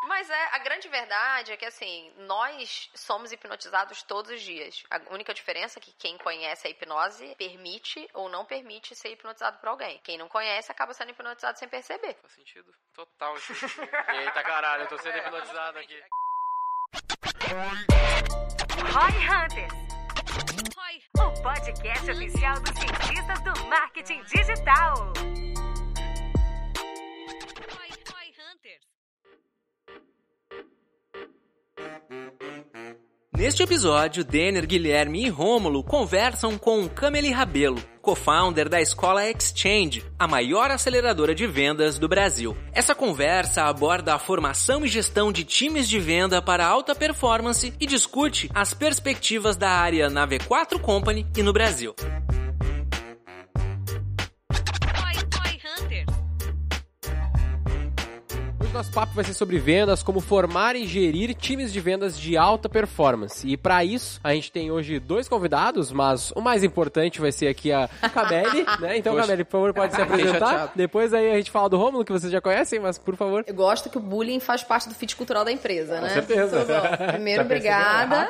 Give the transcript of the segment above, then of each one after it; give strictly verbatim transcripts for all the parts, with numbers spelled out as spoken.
Mas é, a grande verdade é que, assim, nós somos hipnotizados todos os dias. A única diferença é que quem conhece a hipnose permite ou não permite ser hipnotizado por alguém. Quem não conhece acaba sendo hipnotizado sem perceber. Faz sentido total isso. Eita caralho, eu tô sendo hipnotizado aqui. Roy Hunters. Roy. O podcast oficial dos cientistas do marketing digital. Roy, Roy Hunters. Neste episódio, Denner, Guilherme e Rômulo conversam com Cameli Rabelo, co-founder da Escola Exchange, a maior aceleradora de vendas do Brasil. Essa conversa aborda a formação e gestão de times de venda para alta performance e discute as perspectivas da área na V quatro Company e no Brasil. Nosso papo vai ser sobre vendas, como formar e gerir times de vendas de alta performance. E para isso, a gente tem hoje dois convidados, mas o mais importante vai ser aqui a Cameli, né? Então, Cameli, por favor, pode se apresentar. Depois aí a gente fala do Rômulo, que vocês já conhecem, mas por favor. Eu gosto que o bullying faz parte do fit cultural da empresa, né? Com certeza. Primeiro, obrigada.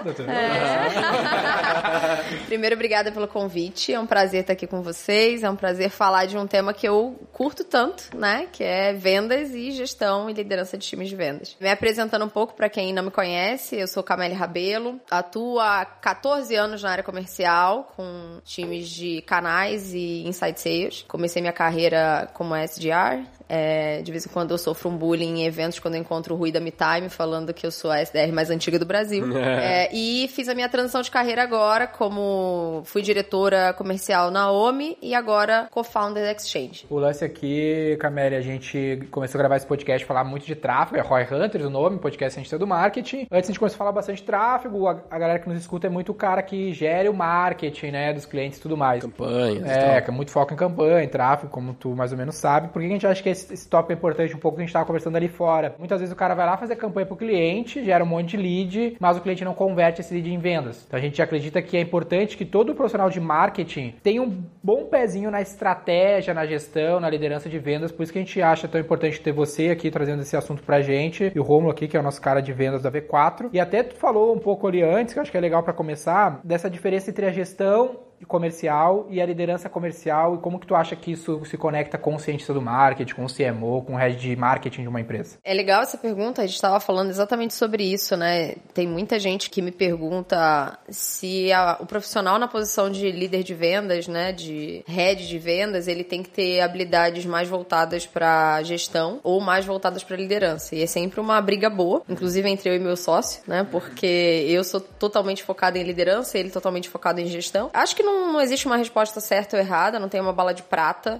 É. Primeiro, obrigada pelo convite. É um prazer estar aqui com vocês. É um prazer falar de um tema que eu curto tanto, né? Que é vendas e gestão e liderança de times de vendas. Me apresentando um pouco para quem não me conhece, eu sou Cameli Rabelo, atuo há catorze anos na área comercial com times de canais e inside sales. Comecei minha carreira como S D R. É, de vez em quando eu sofro um bullying em eventos quando eu encontro o Rui da MeTime falando que eu sou a S D R mais antiga do Brasil. É, e fiz a minha transição de carreira agora como fui diretora comercial na OMI e agora co-founder da Exchange. O lance aqui, Cameli, a gente começou a gravar esse podcast, falar muito de tráfego, é Roy Hunters o nome, podcast cientista do marketing. Antes a gente começou a falar bastante de tráfego, a, a galera que nos escuta é muito o cara que gere o marketing, né, dos clientes e tudo mais. Campanhas. É, que é muito foco em campanha, em tráfego, como tu mais ou menos sabe. Por que a gente acha que esse, esse tópico é importante? Um pouco que a gente estava conversando ali fora. Muitas vezes o cara vai lá fazer campanha pro cliente, gera um monte de lead, mas o cliente não converte esse lead em vendas. Então a gente acredita que é importante que todo profissional de marketing tenha um bom pezinho na estratégia, na gestão, na liderança de vendas. Por isso que a gente acha tão importante ter você aqui trazendo esse assunto pra gente, e o Rômulo aqui, que é o nosso cara de vendas da V quatro. E até tu falou um pouco ali antes, que eu acho que é legal pra começar, dessa diferença entre a gestão comercial e a liderança comercial, e como que tu acha que isso se conecta com o cientista do marketing, com o C M O, com o head de marketing de uma empresa? É legal essa pergunta, a gente estava falando exatamente sobre isso, né? Tem muita gente que me pergunta se a, o profissional na posição de líder de vendas, né, de head de vendas, ele tem que ter habilidades mais voltadas para gestão ou mais voltadas para liderança. E é sempre uma briga boa, inclusive entre eu e meu sócio, né? Porque eu sou totalmente focada em liderança, ele totalmente focado em gestão. Acho que não Não, não existe uma resposta certa ou errada, não tem uma bala de prata,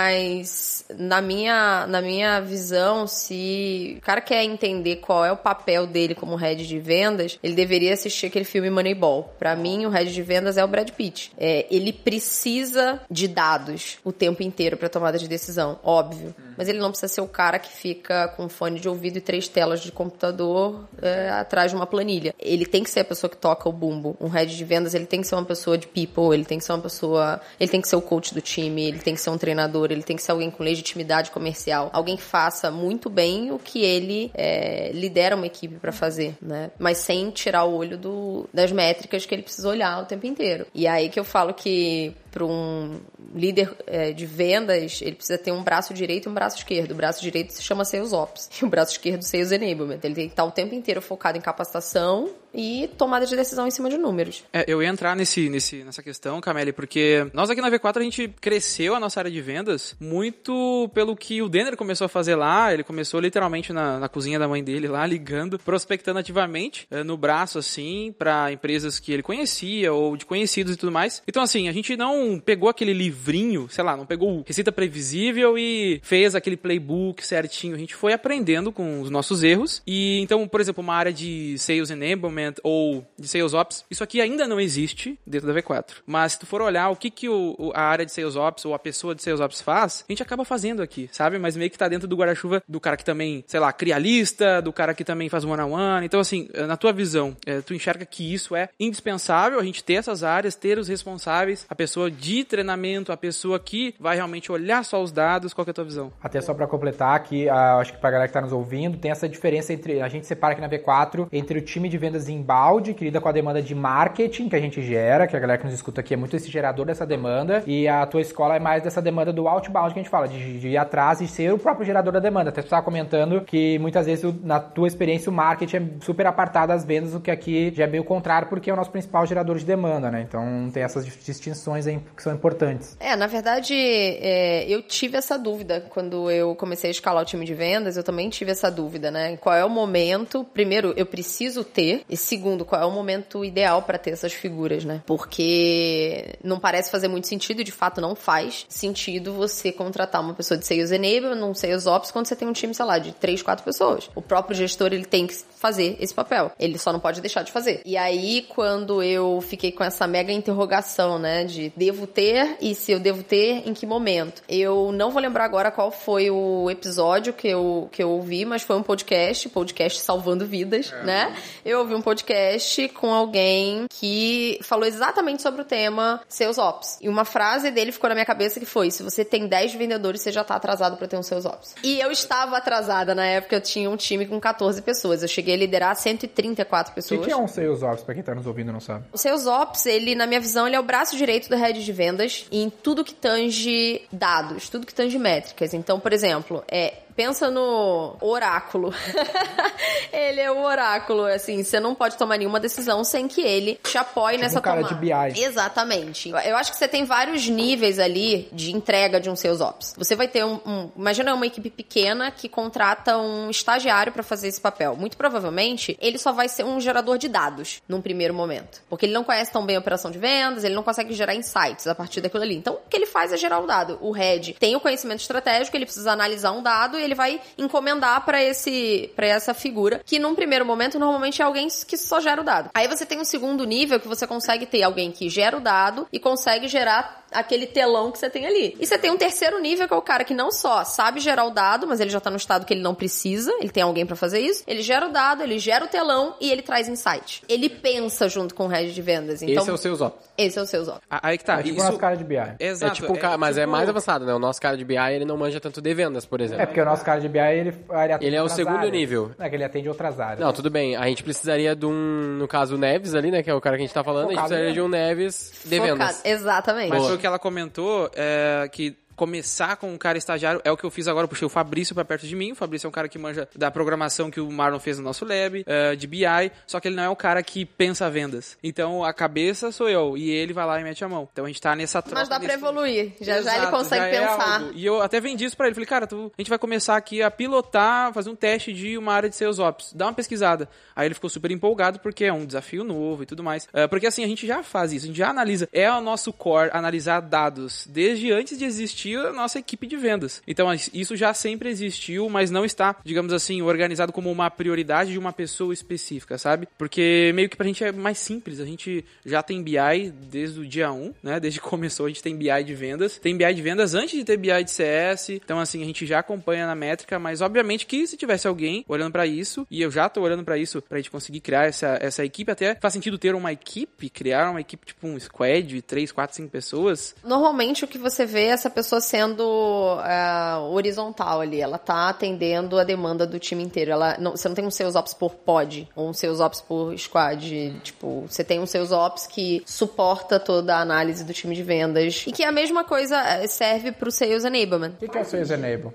mas na minha, na minha visão, se o cara quer entender qual é o papel dele como head de vendas, ele deveria assistir aquele filme Moneyball. Pra mim, o head de vendas é o Brad Pitt. É, ele precisa de dados o tempo inteiro pra tomada de decisão, óbvio. Mas ele não precisa ser o cara que fica com fone de ouvido e três telas de computador é, atrás de uma planilha. Ele tem que ser a pessoa que toca o bumbo. Um head de vendas, ele tem que ser uma pessoa de people, ele tem que ser uma pessoa, ele tem que ser o coach do time, ele tem que ser um treinador, ele tem que ser alguém com legitimidade comercial, alguém que faça muito bem o que ele é, lidera uma equipe pra fazer, né? Mas sem tirar o olho do, das métricas que ele precisa olhar o tempo inteiro. E aí que eu falo que para um líder é, de vendas, ele precisa ter um braço direito e um braço esquerdo. O braço direito se chama Sales Ops e o braço esquerdo Sales Enablement. Ele tem que estar o tempo inteiro focado em capacitação e tomada de decisão em cima de números. É, eu ia entrar nesse, nesse, nessa questão, Cameli, porque nós aqui na V quatro a gente cresceu a nossa área de vendas muito pelo que o Denner começou a fazer lá. Ele começou literalmente na, na cozinha da mãe dele lá, ligando, prospectando ativamente é, no braço, assim, para empresas que ele conhecia ou de conhecidos e tudo mais. Então, assim, a gente não pegou aquele livrinho, sei lá, não pegou receita previsível e fez aquele playbook certinho. A gente foi aprendendo com os nossos erros. E então, por exemplo, uma área de Sales Enablement ou de Sales Ops, isso aqui ainda não existe dentro da V quatro. Mas se tu for olhar o que, que o, a área de Sales Ops ou a pessoa de Sales Ops faz, a gente acaba fazendo aqui, sabe? Mas meio que tá dentro do guarda-chuva do cara que também, sei lá, cria lista, do cara que também faz one-on-one. Então, assim, na tua visão, tu enxerga que isso é indispensável, a gente ter essas áreas, ter os responsáveis, a pessoa pessoa de treinamento, a pessoa que vai realmente olhar só os dados? Qual que é a tua visão? Até só para completar aqui, uh, acho que pra galera que tá nos ouvindo, tem essa diferença entre, a gente separa aqui na V quatro, entre o time de vendas inbound, que lida com a demanda de marketing que a gente gera, que a galera que nos escuta aqui é muito esse gerador dessa demanda, e a tua escola é mais dessa demanda do outbound que a gente fala, de, de ir atrás e ser o próprio gerador da demanda. Até tu estava comentando que muitas vezes na tua experiência o marketing é super apartado das vendas, o que aqui já é meio contrário, porque é o nosso principal gerador de demanda, né? Então tem essas distinções aí que são importantes. É, na verdade, é, eu tive essa dúvida quando eu comecei a escalar o time de vendas, eu também tive essa dúvida, né? Qual é o momento, primeiro, eu preciso ter, e segundo, qual é o momento ideal para ter essas figuras, né? Porque não parece fazer muito sentido, e de fato não faz sentido você contratar uma pessoa de Sales Enablement, um Sales Ops, quando você tem um time, sei lá, de três, quatro pessoas. O próprio gestor, ele tem que fazer esse papel. Ele só não pode deixar de fazer. E aí, quando eu fiquei com essa mega interrogação, né, de devo ter, e se eu devo ter, em que momento? Eu não vou lembrar agora qual foi o episódio que eu, que eu ouvi, mas foi um podcast, podcast Salvando Vidas, é. né? Eu ouvi um podcast com alguém que falou exatamente sobre o tema Sales Ops. E uma frase dele ficou na minha cabeça que foi: se você tem dez vendedores, você já tá atrasado pra ter um Sales Ops. E eu estava atrasada. Na época, eu tinha um time com catorze pessoas. Eu cheguei a liderar cento e trinta e quatro pessoas. O que, que é um Sales Ops, pra quem tá nos ouvindo e não sabe? O Sales Ops, ele, na minha visão, ele é o braço direito do head de vendas em tudo que tange dados, tudo que tange métricas. Então, por exemplo, é... pensa no oráculo. Ele é o oráculo, assim, você não pode tomar nenhuma decisão sem que ele te apoie tipo nessa um cara tomada. De B I. Exatamente. Eu acho que você tem vários níveis ali de entrega de um Sales Ops. Você vai ter um... um imagina uma equipe pequena que contrata um estagiário para fazer esse papel. Muito provavelmente, ele só vai ser um gerador de dados num primeiro momento. Porque ele não conhece tão bem a operação de vendas, ele não consegue gerar insights a partir daquilo ali. Então, o que ele faz é gerar o dado. O head tem o conhecimento estratégico, ele precisa analisar um dado e ele vai encomendar para esse para essa figura, que num primeiro momento normalmente é alguém que só gera o dado. Aí você tem um segundo nível que você consegue ter alguém que gera o dado e consegue gerar aquele telão que você tem ali. E você tem um terceiro nível, que é o cara que não só sabe gerar o dado, mas ele já tá no estado que ele não precisa, ele tem alguém pra fazer isso, ele gera o dado, ele gera o telão e ele traz insight. Ele pensa junto com o head de vendas. Então, esse é o Sales Ops. Esse é o Sales Ops. Aí que tá. É tipo isso... o nosso cara de B I. Exato. É tipo, é, mas tipo... é mais avançado, né? O nosso cara de B I, ele não manja tanto de vendas, por exemplo. É, porque o nosso cara de B I, ele, ele atende Ele é o segundo áreas. nível. É que ele atende outras áreas. Não, tudo bem. A gente precisaria de um, no caso, o Neves ali, né? Que é o cara que a gente tá falando. Focado, a gente precisaria de um Neves de Focado. vendas. Exatamente. Mas foi o que ela comentou, é, que começar com um cara estagiário é o que eu fiz agora. Eu puxei o Fabrício pra perto de mim. O Fabrício é um cara que manja da programação que o Marlon fez no nosso lab, uh, de B I, só que ele não é o cara que pensa vendas. Então a cabeça sou eu e ele vai lá e mete a mão. Então a gente tá nessa troca. Mas dá pra nesse... evoluir. Já Exato, já ele consegue já pensar. É e eu até vendi isso pra ele. Falei, cara, tu, a gente vai começar aqui a pilotar, fazer um teste de uma área de Sales Ops. Dá uma pesquisada. Aí ele ficou super empolgado porque é um desafio novo e tudo mais. Uh, porque assim, a gente já faz isso, a gente já analisa. É o nosso core analisar dados desde antes de existir a nossa equipe de vendas. Então, isso já sempre existiu, mas não está, digamos assim, organizado como uma prioridade de uma pessoa específica, sabe? Porque meio que pra gente é mais simples. A gente já tem B I desde o dia um, né? Desde que começou, a gente tem B I de vendas. Tem B I de vendas antes de ter B I de C S. Então, assim, a gente já acompanha na métrica, mas obviamente que se tivesse alguém olhando pra isso, e eu já tô olhando pra isso, pra gente conseguir criar essa, essa equipe, até faz sentido ter uma equipe, criar uma equipe tipo um squad de três, quatro, cinco pessoas. Normalmente, o que você vê é essa pessoa sendo Uh, horizontal ali, ela tá atendendo a demanda do time inteiro. Ela não, você não tem um Sales Ops por pod ou um Sales Ops por squad. Tipo, você tem um Sales Ops que suporta toda a análise do time de vendas e que a mesma coisa serve pro Sales Enablement. O que, que é o Sales Enable?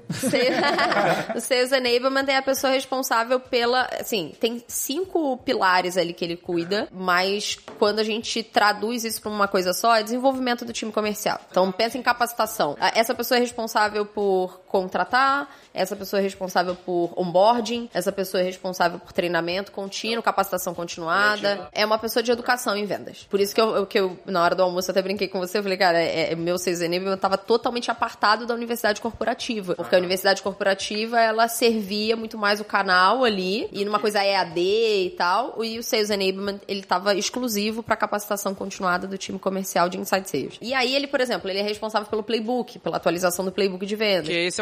O Sales Enablement é a pessoa responsável pela... Assim, tem cinco pilares ali que ele cuida, mas quando a gente traduz isso pra uma coisa só, é desenvolvimento do time comercial. Então, pensa em capacitação. Essa pessoa é responsável por contratar, essa pessoa é responsável por onboarding, essa pessoa é responsável por treinamento contínuo, capacitação continuada. É uma pessoa de educação em vendas. Por isso que eu, que eu na hora do almoço, até brinquei com você, eu falei, cara, é, é, meu Sales Enablement estava totalmente apartado da universidade corporativa. Porque a universidade corporativa, ela servia muito mais o canal ali, e numa coisa E A D e tal, e o Sales Enablement, ele estava exclusivo para capacitação continuada do time comercial de Inside Sales. E aí ele, por exemplo, ele é responsável pelo playbook, pela atualização do playbook de vendas. Que esse é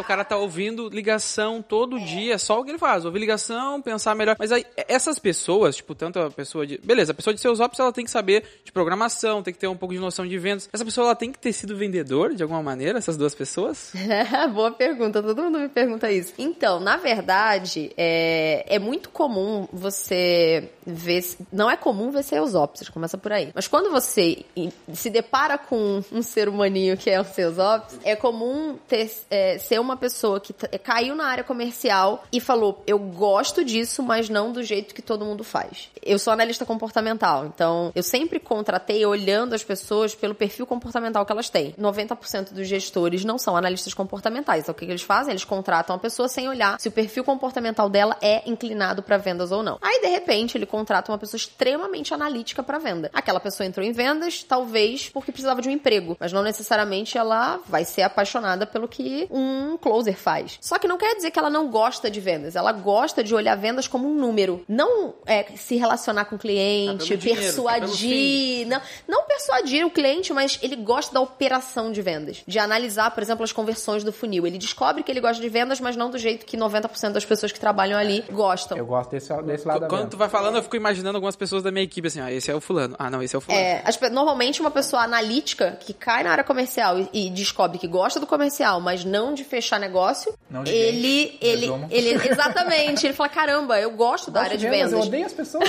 o cara tá ouvindo ligação todo dia, só o que ele faz, ouvir ligação, pensar melhor. Mas aí, essas pessoas, tipo, tanto a pessoa de... Beleza, a pessoa de Sales Ops, ela tem que saber de programação, tem que ter um pouco de noção de vendas. Essa pessoa, ela tem que ter sido vendedor, de alguma maneira, essas duas pessoas? Boa pergunta, todo mundo me pergunta isso. Então, na verdade, é, é muito comum você ver... Não é comum ver Sales Ops, começa por aí. Mas quando você se depara com um ser humaninho que é o Sales Ops, é comum ter, é, ser uma pessoa que t- caiu na área comercial e falou, eu gosto disso, mas não do jeito que todo mundo faz. Eu sou analista comportamental, então eu sempre contratei olhando as pessoas pelo perfil comportamental que elas têm. noventa por cento dos gestores não são analistas comportamentais. Então o que, que eles fazem? Eles contratam a pessoa sem olhar se o perfil comportamental dela é inclinado para vendas ou não. Aí, de repente, ele contrata uma pessoa extremamente analítica para venda. Aquela pessoa entrou em vendas, talvez porque precisava de um emprego, mas não necessariamente ela vai ser apaixonada pelo que um closer faz. Só que não quer dizer que ela não gosta de vendas. Ela gosta de olhar vendas como um número. Não é, se relacionar com o cliente, tá persuadir... Não, não persuadir o cliente, mas ele gosta da operação de vendas. De analisar, por exemplo, as conversões do funil. Ele descobre que ele gosta de vendas, mas não do jeito que noventa por cento das pessoas que trabalham ali gostam. Eu gosto desse, desse lado da Quando venda. tu vai falando, eu fico imaginando algumas pessoas da minha equipe assim, ah, esse é o fulano. Ah, não, esse é o fulano. É, as pe- normalmente uma pessoa analítica que cai na área comercial e, e descobre que gosta do comercial, mas não de fechar negócio, Não de ele, gente, ele, resumo. ele, exatamente, ele fala, caramba, eu gosto da área de vendas. Eu odeio as pessoas.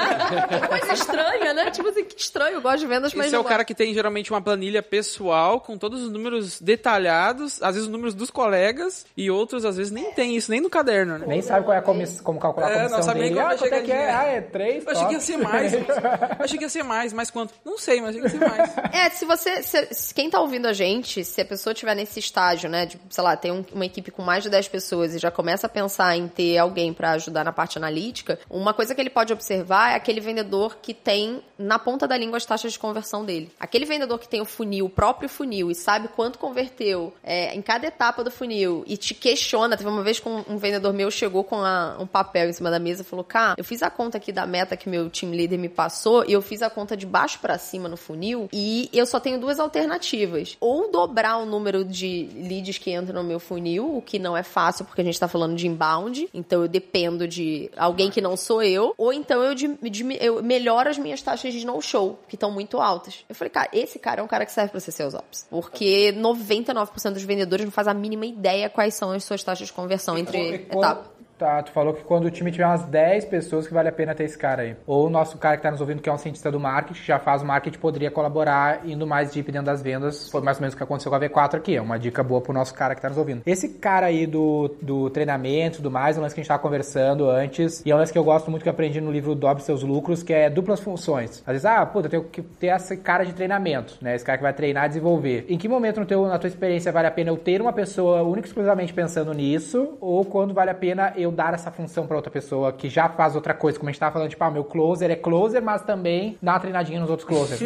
Que coisa estranha, né? Tipo assim, que estranho, eu gosto de vendas, mas Esse é não o cara que tem geralmente uma planilha pessoal com todos os números detalhados, às vezes os números dos colegas, e outros às vezes nem tem isso, nem no caderno, né? Nem sabe qual é a comiss... como calcular a É, comissão não sabe nem dele. como Ah, vai quanto é chegar que é? dinheiro. Ah, é três, Eu achei que ia ser mais. Eu achei que ia ser mais, mais quanto? Não sei, mas achei que ia ser mais. É, se você... Se, se quem tá ouvindo a gente, se a pessoa estiver nesse estágio, né, de, sei lá, tem um, uma equipe com mais de dez pessoas e já começa a pensar em ter alguém pra ajudar na parte analítica, uma coisa que ele pode observar é aquele vendedor que tem na ponta da língua as taxas de conversão dele. Aquele vendedor que tem o funil, o próprio funil, e sabe quanto converteu é, em cada etapa do funil e te questiona. Teve uma vez que um, um vendedor meu chegou com a, um papel em cima da mesa e falou, cara, eu fiz a conta aqui da meta que meu team leader me passou e eu fiz a conta de baixo pra cima no funil e eu só tenho duas alternativas. Ou dobrar o número de leads que entram no meu funil, o que não é fácil porque a gente tá falando de inbound, então eu dependo de alguém que não sou eu, ou então eu, de, de, eu melhoro as minhas taxas de no-show, que estão muito altas. Eu falei, cara, esse cara é um cara que serve pra ser Sales Ops, porque noventa e nove por cento dos vendedores não faz a mínima ideia quais são as suas taxas de conversão entre etapas. Tá, tu falou que quando o time tiver umas dez pessoas que vale a pena ter esse cara aí. Ou o nosso cara que tá nos ouvindo, que é um cientista do marketing, que já faz o marketing, poderia colaborar indo mais deep dentro das vendas. Foi mais ou menos o que aconteceu com a V quatro aqui. É uma dica boa pro nosso cara que tá nos ouvindo. Esse cara aí do, do treinamento e tudo mais, é um lance que a gente tava conversando antes, e é um lance que eu gosto muito que eu aprendi no livro Dobre Seus Lucros, que é duplas funções. Às vezes, ah, puta, eu tenho que ter esse cara de treinamento, né? Esse cara que vai treinar e desenvolver. Em que momento no teu, na tua experiência vale a pena eu ter uma pessoa única e exclusivamente pensando nisso, ou quando vale a pena eu dar essa função pra outra pessoa que já faz outra coisa, como a gente tava falando, tipo, ah, meu closer é closer, mas também dá uma treinadinha nos outros closers.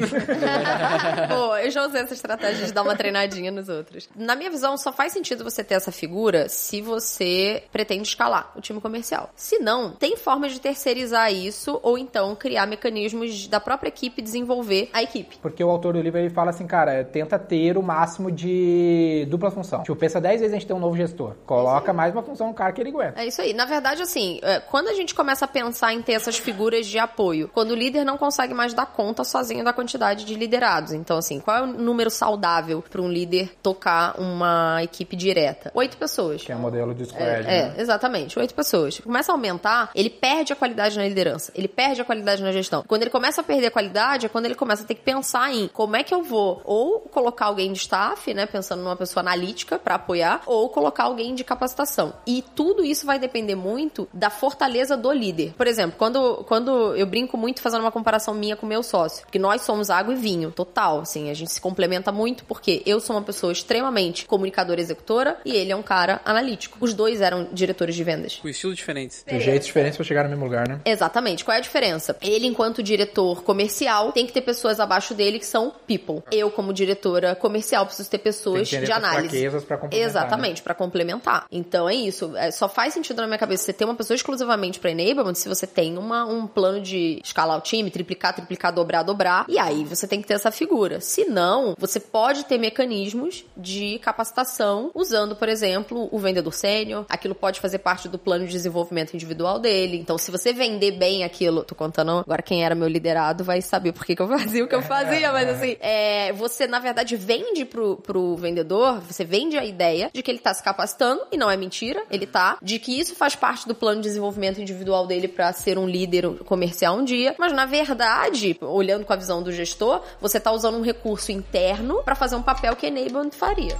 Pô, eu já usei essa estratégia de dar uma treinadinha nos outros. Na minha visão, só faz sentido você ter essa figura se você pretende escalar o time comercial. Se não, tem formas de terceirizar isso ou então criar mecanismos da própria equipe desenvolver a equipe. Porque o autor do livro, ele fala assim, cara, tenta ter o máximo de dupla função. Tipo, pensa dez vezes a gente tem um novo gestor. Coloca mais uma função no cara que ele aguenta. É isso aí. Na verdade, assim, quando a gente começa a pensar em ter essas figuras de apoio, quando o líder não consegue mais dar conta sozinho da quantidade de liderados. Então, assim, qual é o número saudável para um líder tocar uma equipe direta? Oito pessoas. Que é o modelo de squad, É, né? é, exatamente. Oito pessoas. Começa a aumentar, ele perde a qualidade na liderança. Ele perde a qualidade na gestão. Quando ele começa a perder a qualidade, é quando ele começa a ter que pensar em como é que eu vou ou colocar alguém de staff, né, pensando numa pessoa analítica para apoiar, ou colocar alguém de capacitação. E tudo isso vai depender muito da fortaleza do líder. Por exemplo, quando, quando eu brinco muito fazendo uma comparação minha com o meu sócio, porque nós somos água e vinho, total, assim, a gente se complementa muito porque eu sou uma pessoa extremamente comunicadora e executora e ele é um cara analítico. Os dois eram diretores de vendas. Com estilos diferentes. Tem jeitos diferentes pra chegar no mesmo lugar, né? Exatamente. Qual é a diferença? Ele, enquanto diretor comercial, tem que ter pessoas abaixo dele que são people. Eu, como diretora comercial, preciso ter pessoas Tem que de análise. fraquezas pra complementar, Exatamente, né? pra complementar. Então é isso. É, só faz sentido na minha cabeça, você tem uma pessoa exclusivamente pra enablement, se você tem uma, um plano de escalar o time, triplicar, triplicar, dobrar, dobrar, e aí você tem que ter essa figura. Se não, você pode ter mecanismos de capacitação usando, por exemplo, o vendedor sênior. Aquilo pode fazer parte do plano de desenvolvimento individual dele. Então, se você vender bem aquilo, tô contando agora quem era meu liderado vai saber por que que eu fazia o que eu fazia, mas assim, é, você na verdade vende pro, pro vendedor, você vende a ideia de que ele tá se capacitando, e não é mentira, ele tá, de que isso faz parte do plano de desenvolvimento individual dele pra ser um líder comercial um dia, mas na verdade, olhando com a visão do gestor, você tá usando um recurso interno pra fazer um papel que enablement faria.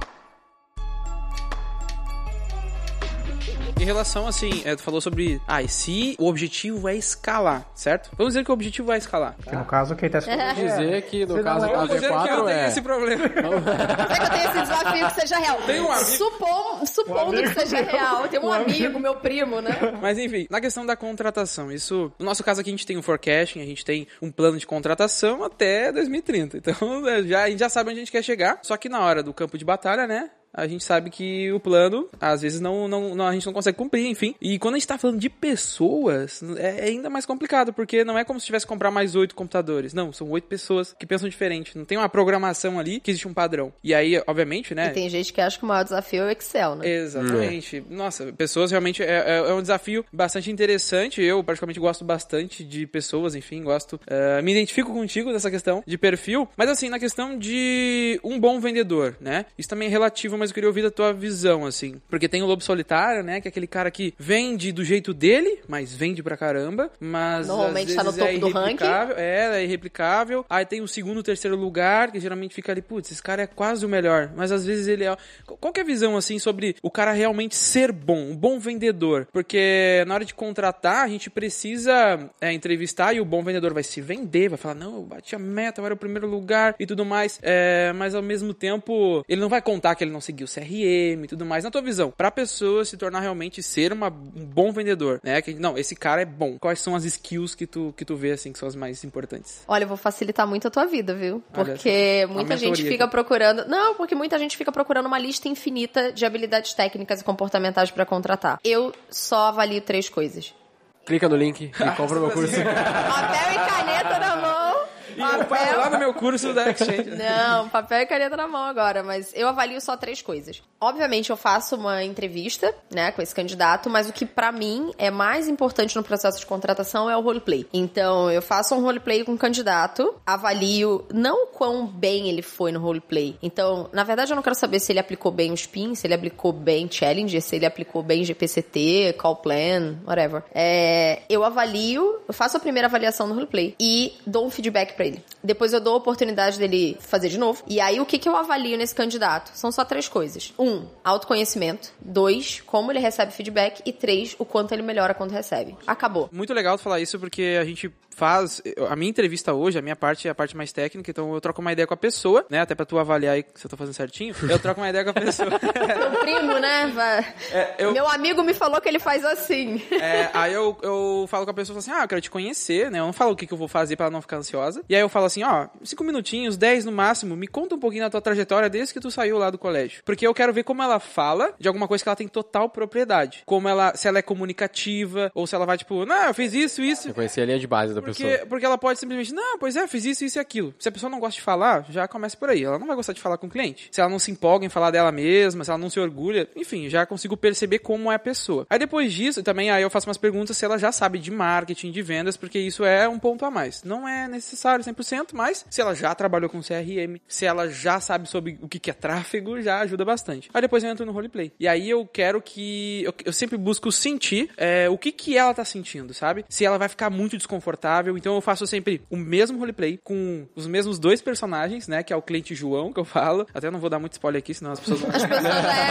Em relação, assim, é, tu falou sobre, ah, e se o objetivo é escalar, certo? Vamos dizer que o objetivo é escalar. Que no caso, quem tá escolhendo... Dizer que no Você caso não é da um Vamos dizer que eu V quatro tenho é... esse problema. Será que eu tenho esse desafio que seja real? Tem um amigo- Supom, supondo que seja real. Tem um amigo, meu primo, né? Mas enfim, na questão da contratação, isso, no nosso caso aqui a gente tem um forecasting, a gente tem um plano de contratação até dois mil e trinta. Então, já, a gente já sabe onde a gente quer chegar, só que na hora do campo de batalha, né? A gente sabe que o plano, às vezes, não, não, não, a gente não consegue cumprir, enfim. E quando a gente tá falando de pessoas, é ainda mais complicado, porque não é como se tivesse que comprar mais oito computadores. Não, são oito pessoas que pensam diferente. Não tem uma programação ali que existe um padrão. E aí, obviamente, né? E tem gente que acha que o maior desafio é o Excel, né? Exatamente. Nossa, pessoas realmente é, é, é um desafio bastante interessante. Eu, particularmente, gosto bastante de pessoas, enfim, gosto. Uh, me identifico contigo nessa questão de perfil. Mas assim, na questão de um bom vendedor, né? Isso também é relativo, mas eu queria ouvir a tua visão, assim. Porque tem o lobo solitário, né? Que é aquele cara que vende do jeito dele, mas vende pra caramba. Mas normalmente às tá no vezes topo é do ranking. É, é irreplicável. Aí tem o segundo, terceiro lugar, que geralmente fica ali, putz, esse cara é quase o melhor. Mas às vezes ele é... Qual que é a visão, assim, sobre o cara realmente ser bom, um bom vendedor? Porque na hora de contratar, a gente precisa é, entrevistar e o bom vendedor vai se vender, vai falar, não, eu bati a meta, eu era o primeiro lugar e tudo mais. É, mas ao mesmo tempo, ele não vai contar que ele não seguiu o C R M e tudo mais. Na tua visão, pra pessoa se tornar realmente ser uma, um bom vendedor, né? Que, não, esse cara é bom. Quais são as skills que tu, que tu vê, assim, que são as mais importantes? Olha, eu vou facilitar muito a tua vida, viu? Olha Porque só, muita a gente mentoria fica aqui. procurando... Não, porque muita gente fica procurando uma lista infinita de habilidades técnicas e comportamentais pra contratar. Eu só avalio três coisas. Clica no link e compra o meu curso. Papel e caneta na mão. E eu falo lá no meu curso da Exchange. Não, papel e caneta na mão agora, mas eu avalio só três coisas. Obviamente eu faço uma entrevista, né, com esse candidato, mas o que pra mim é mais importante no processo de contratação é o roleplay. Então, eu faço um roleplay com o candidato, avalio não quão bem ele foi no roleplay. Então, na verdade eu não quero saber se ele aplicou bem o S P I N, se ele aplicou bem Challenger, se ele aplicou bem G P C T, Call Plan, whatever. É, eu avalio, eu faço a primeira avaliação no roleplay e dou um feedback pra ele. Depois eu dou a oportunidade dele fazer de novo. E aí, o que, que eu avalio nesse candidato? São só três coisas. Um, autoconhecimento. Dois, como ele recebe feedback. E três, o quanto ele melhora quando recebe. Acabou. Muito legal tu falar isso, porque a gente faz... A minha entrevista hoje, a minha parte é a parte mais técnica, então eu troco uma ideia com a pessoa, né? Até pra tu avaliar aí se eu tô fazendo certinho. Eu troco uma ideia com a pessoa. Meu primo, né? Vai... É, eu... Meu amigo me falou que ele faz assim. É, aí eu, eu falo com a pessoa, falo assim, ah, eu quero te conhecer, né? Eu não falo o que, que eu vou fazer pra ela não ficar ansiosa. E aí eu falo assim, ó, cinco minutinhos, dez no máximo, me conta um pouquinho da tua trajetória desde que tu saiu lá do colégio. Porque eu quero ver como ela fala de alguma coisa que ela tem total propriedade. Como ela, se ela é comunicativa, ou se ela vai tipo, não, eu fiz isso, isso. Eu conheci a linha de base da Porque, pessoa. porque ela pode simplesmente, não, pois é, fiz isso, isso e aquilo. Se a pessoa não gosta de falar, já começa por aí. Ela não vai gostar de falar com o cliente. Se ela não se empolga em falar dela mesma, se ela não se orgulha, enfim, já consigo perceber como é a pessoa. Aí depois disso, também aí eu faço umas perguntas se ela já sabe de marketing, de vendas, porque isso é um ponto a mais. Não é necessário cem por cento, mas se ela já trabalhou com C R M, se ela já sabe sobre o que é tráfego, já ajuda bastante. Aí depois eu entro no roleplay. E aí eu quero que... Eu, eu sempre busco sentir é, o que que ela tá sentindo, sabe? Se ela vai ficar muito desconfortável, então eu faço sempre o mesmo roleplay com os mesmos dois personagens, né? Que é o cliente João, que eu falo. Até não vou dar muito spoiler aqui, senão as pessoas vão... As pessoas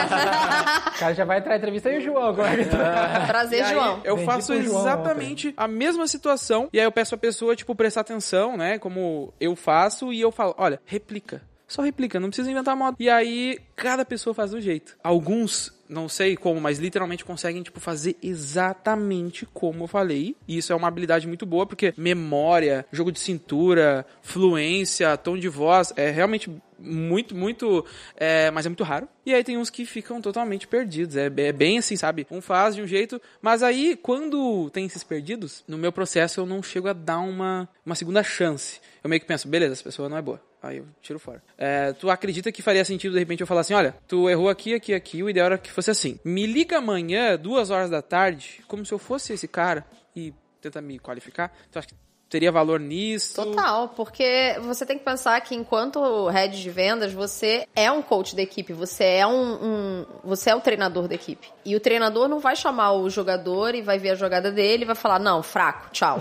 é... O cara já vai entrar em entrevista aí, o João, agora. Prazer, E aí, João. eu Vendi faço pro João exatamente a mesma situação, e aí eu peço a pessoa, tipo, prestar atenção, né? Como eu faço, e eu falo, olha, replica. Só replica, não precisa inventar moda. E aí, cada pessoa faz do jeito. Alguns não sei como, mas literalmente conseguem, tipo, fazer exatamente como eu falei. E isso é uma habilidade muito boa, porque memória, jogo de cintura, fluência, tom de voz, é realmente muito, muito, é, mas é muito raro. E aí tem uns que ficam totalmente perdidos, é, é bem assim, sabe? Um faz de um jeito, mas aí quando tem esses perdidos, no meu processo eu não chego a dar uma, uma segunda chance. Eu meio que penso, beleza, essa pessoa não é boa. Aí eu tiro fora. É, tu acredita que faria sentido, de repente, eu falar assim, olha, tu errou aqui, aqui, aqui, o ideal era que fosse assim. Me liga amanhã, duas horas da tarde, como se eu fosse esse cara, e tenta me qualificar. Tu acha que teria valor nisso? Total, porque você tem que pensar que enquanto head de vendas, você é um coach da equipe, você é um, um você é o treinador da equipe. E o treinador não vai chamar o jogador e vai ver a jogada dele e vai falar, não, fraco, tchau.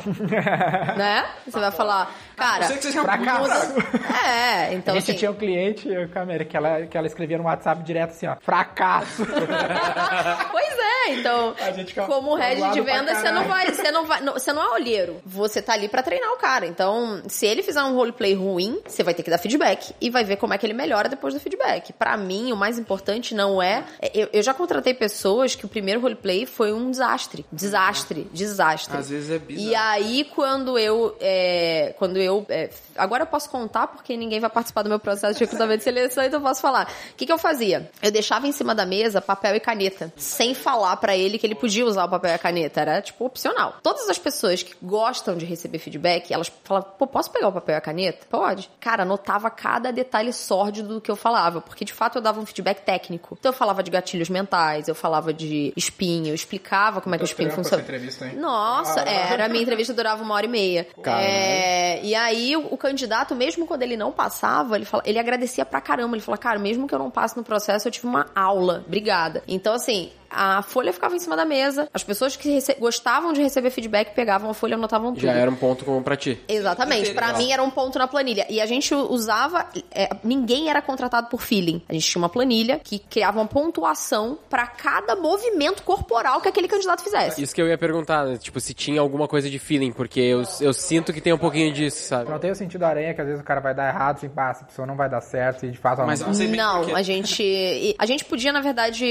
Né? Você vai falar, cara... Eu sei que você fracasso. É, então a gente assim... tinha um cliente, Câmera, que ela, que ela escrevia no WhatsApp direto assim, ó, fracasso. Pois é, então, A gente fica como head de magoado pra vendas, você não vai, você não vai, não, você não é olheiro. Você tá ali pra treinar o cara. Então, se ele fizer um roleplay ruim, você vai ter que dar feedback e vai ver como é que ele melhora depois do feedback. Pra mim, o mais importante não é... Eu, eu já contratei pessoas que o primeiro roleplay foi um desastre. Desastre. Desastre. Às vezes é bizarro. E aí, quando eu... É, quando eu é, agora eu posso contar porque ninguém vai participar do meu processo de recrutamento de seleção, então eu posso falar. O que, que eu fazia? Eu deixava em cima da mesa papel e caneta, sem falar pra ele que ele podia usar o papel e a caneta. Era, tipo, opcional. Todas as pessoas que gostam de receber feedback, elas falavam, pô, posso pegar o papel e a caneta? Pode. Cara, anotava cada detalhe sórdido do que eu falava, porque de fato eu dava um feedback técnico. Então eu falava de gatilhos mentais, eu falava de espinho, eu explicava como é que o espinho funciona. Nossa, ah, era, a minha entrevista durava uma hora e meia. É, e aí o, o candidato, mesmo quando ele não passava, ele, fala, ele agradecia pra caramba. Ele falou, cara, mesmo que eu não passe no processo, eu tive uma aula. Obrigada. Então, assim, a folha ficava em cima da mesa, as pessoas que rece- gostavam de receber feedback pegavam a folha e anotavam tudo. Já era um ponto como pra ti. Exatamente, pra mim era um ponto na planilha. E a gente usava, é, ninguém era contratado por feeling. A gente tinha uma planilha que criava uma pontuação pra cada movimento corporal que aquele candidato fizesse. Isso que eu ia perguntar, né? Tipo, se tinha alguma coisa de feeling, porque eu, eu sinto que tem um pouquinho disso, sabe? Não tem o sentido da aranha, que às vezes o cara vai dar errado, assim, passa, a pessoa não vai dar certo, e de fato ela Mas não não sei bem por Não, quê. a gente. A gente podia, na verdade.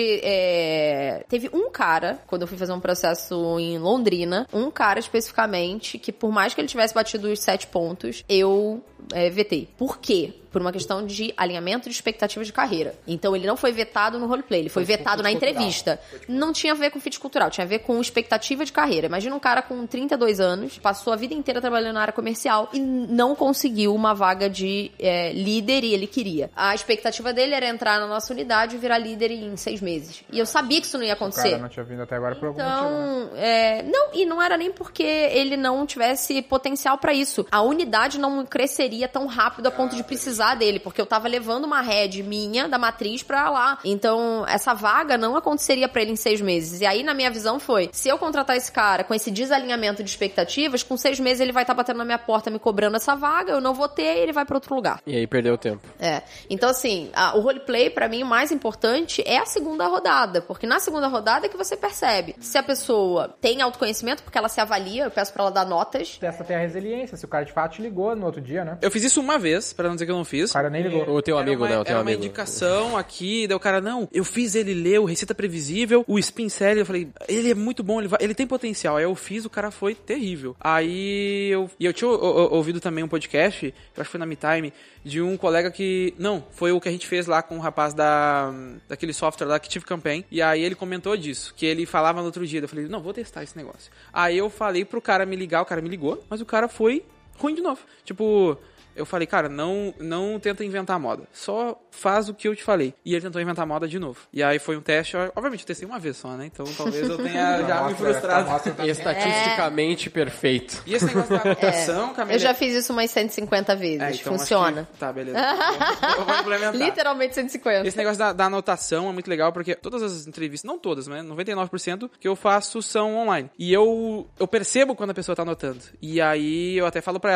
É, teve um cara, quando eu fui fazer um processo em Londrina, um cara especificamente, que por mais que ele tivesse batido os sete pontos, eu é, vetei. Por quê? Por uma questão de alinhamento de expectativas de carreira. Então ele não foi vetado no roleplay, ele foi, foi vetado na entrevista. Não tinha a ver com fit cultural, tinha a ver com expectativa de carreira. Imagina um cara com trinta e dois anos, passou a vida inteira trabalhando na área comercial e não conseguiu uma vaga de é, líder e ele queria. A expectativa dele era entrar na nossa unidade e virar líder em seis meses. E eu sabia que isso não ia acontecer. O cara não tinha vindo até agora por algum motivo, né? Então, é, não, e não era nem porque ele não tivesse potencial pra isso. A unidade não cresceria tão rápido a ponto de precisar dele, porque eu tava levando uma head minha da matriz pra lá. Então, essa vaga não aconteceria pra ele em seis meses. E aí, na minha visão, foi, se eu contratar esse cara com esse desalinhamento de expectativas, com seis meses ele vai estar tá batendo na minha porta me cobrando essa vaga, eu não vou ter e ele vai pra outro lugar. E aí perdeu o tempo. É. Então, assim, a, o roleplay, pra mim, o mais importante é a segunda rodada, porque na segunda rodada é que você percebe se a pessoa tem autoconhecimento, porque ela se avalia, eu peço pra ela dar notas. Testa até a resiliência, se o cara de fato te ligou no outro dia, né? Eu fiz isso uma vez, pra não dizer que eu não fiz. O cara nem ligou. O teu amigo, era uma, né? O teu era amigo. uma indicação aqui, daí o cara, não, eu fiz ele ler o Receita Previsível, o Spin Seller, eu falei, ele é muito bom, ele, vai, ele tem potencial. Aí eu fiz, o cara foi terrível. Aí eu... E eu tinha o, o, ouvido também um podcast, eu acho que foi na MeTime, de um colega que... Não, foi o que a gente fez lá com o rapaz da, daquele software lá, Active Campaign. E aí ele comentou disso, que ele falava no outro dia. Eu falei, não, vou testar esse negócio. Aí eu falei pro cara me ligar, o cara me ligou, mas o cara foi ruim de novo. Tipo... Eu falei, cara, não, não tenta inventar moda. Só faz o que eu te falei. E ele tentou inventar moda de novo. E aí foi um teste, obviamente eu testei uma vez só, né? Então talvez eu tenha já me frustrado. Estatisticamente perfeito. E esse negócio da anotação, Camila... Eu já fiz isso umas cento e cinquenta vezes. É, então funciona. acho que... Tá, beleza. Eu, eu vou implementar. Literalmente cento e cinquenta. Esse negócio da, da anotação é muito legal, porque todas as entrevistas, não todas, mas noventa e nove por cento que eu faço são online. E eu, eu percebo quando a pessoa tá anotando. E aí eu até falo pra ela,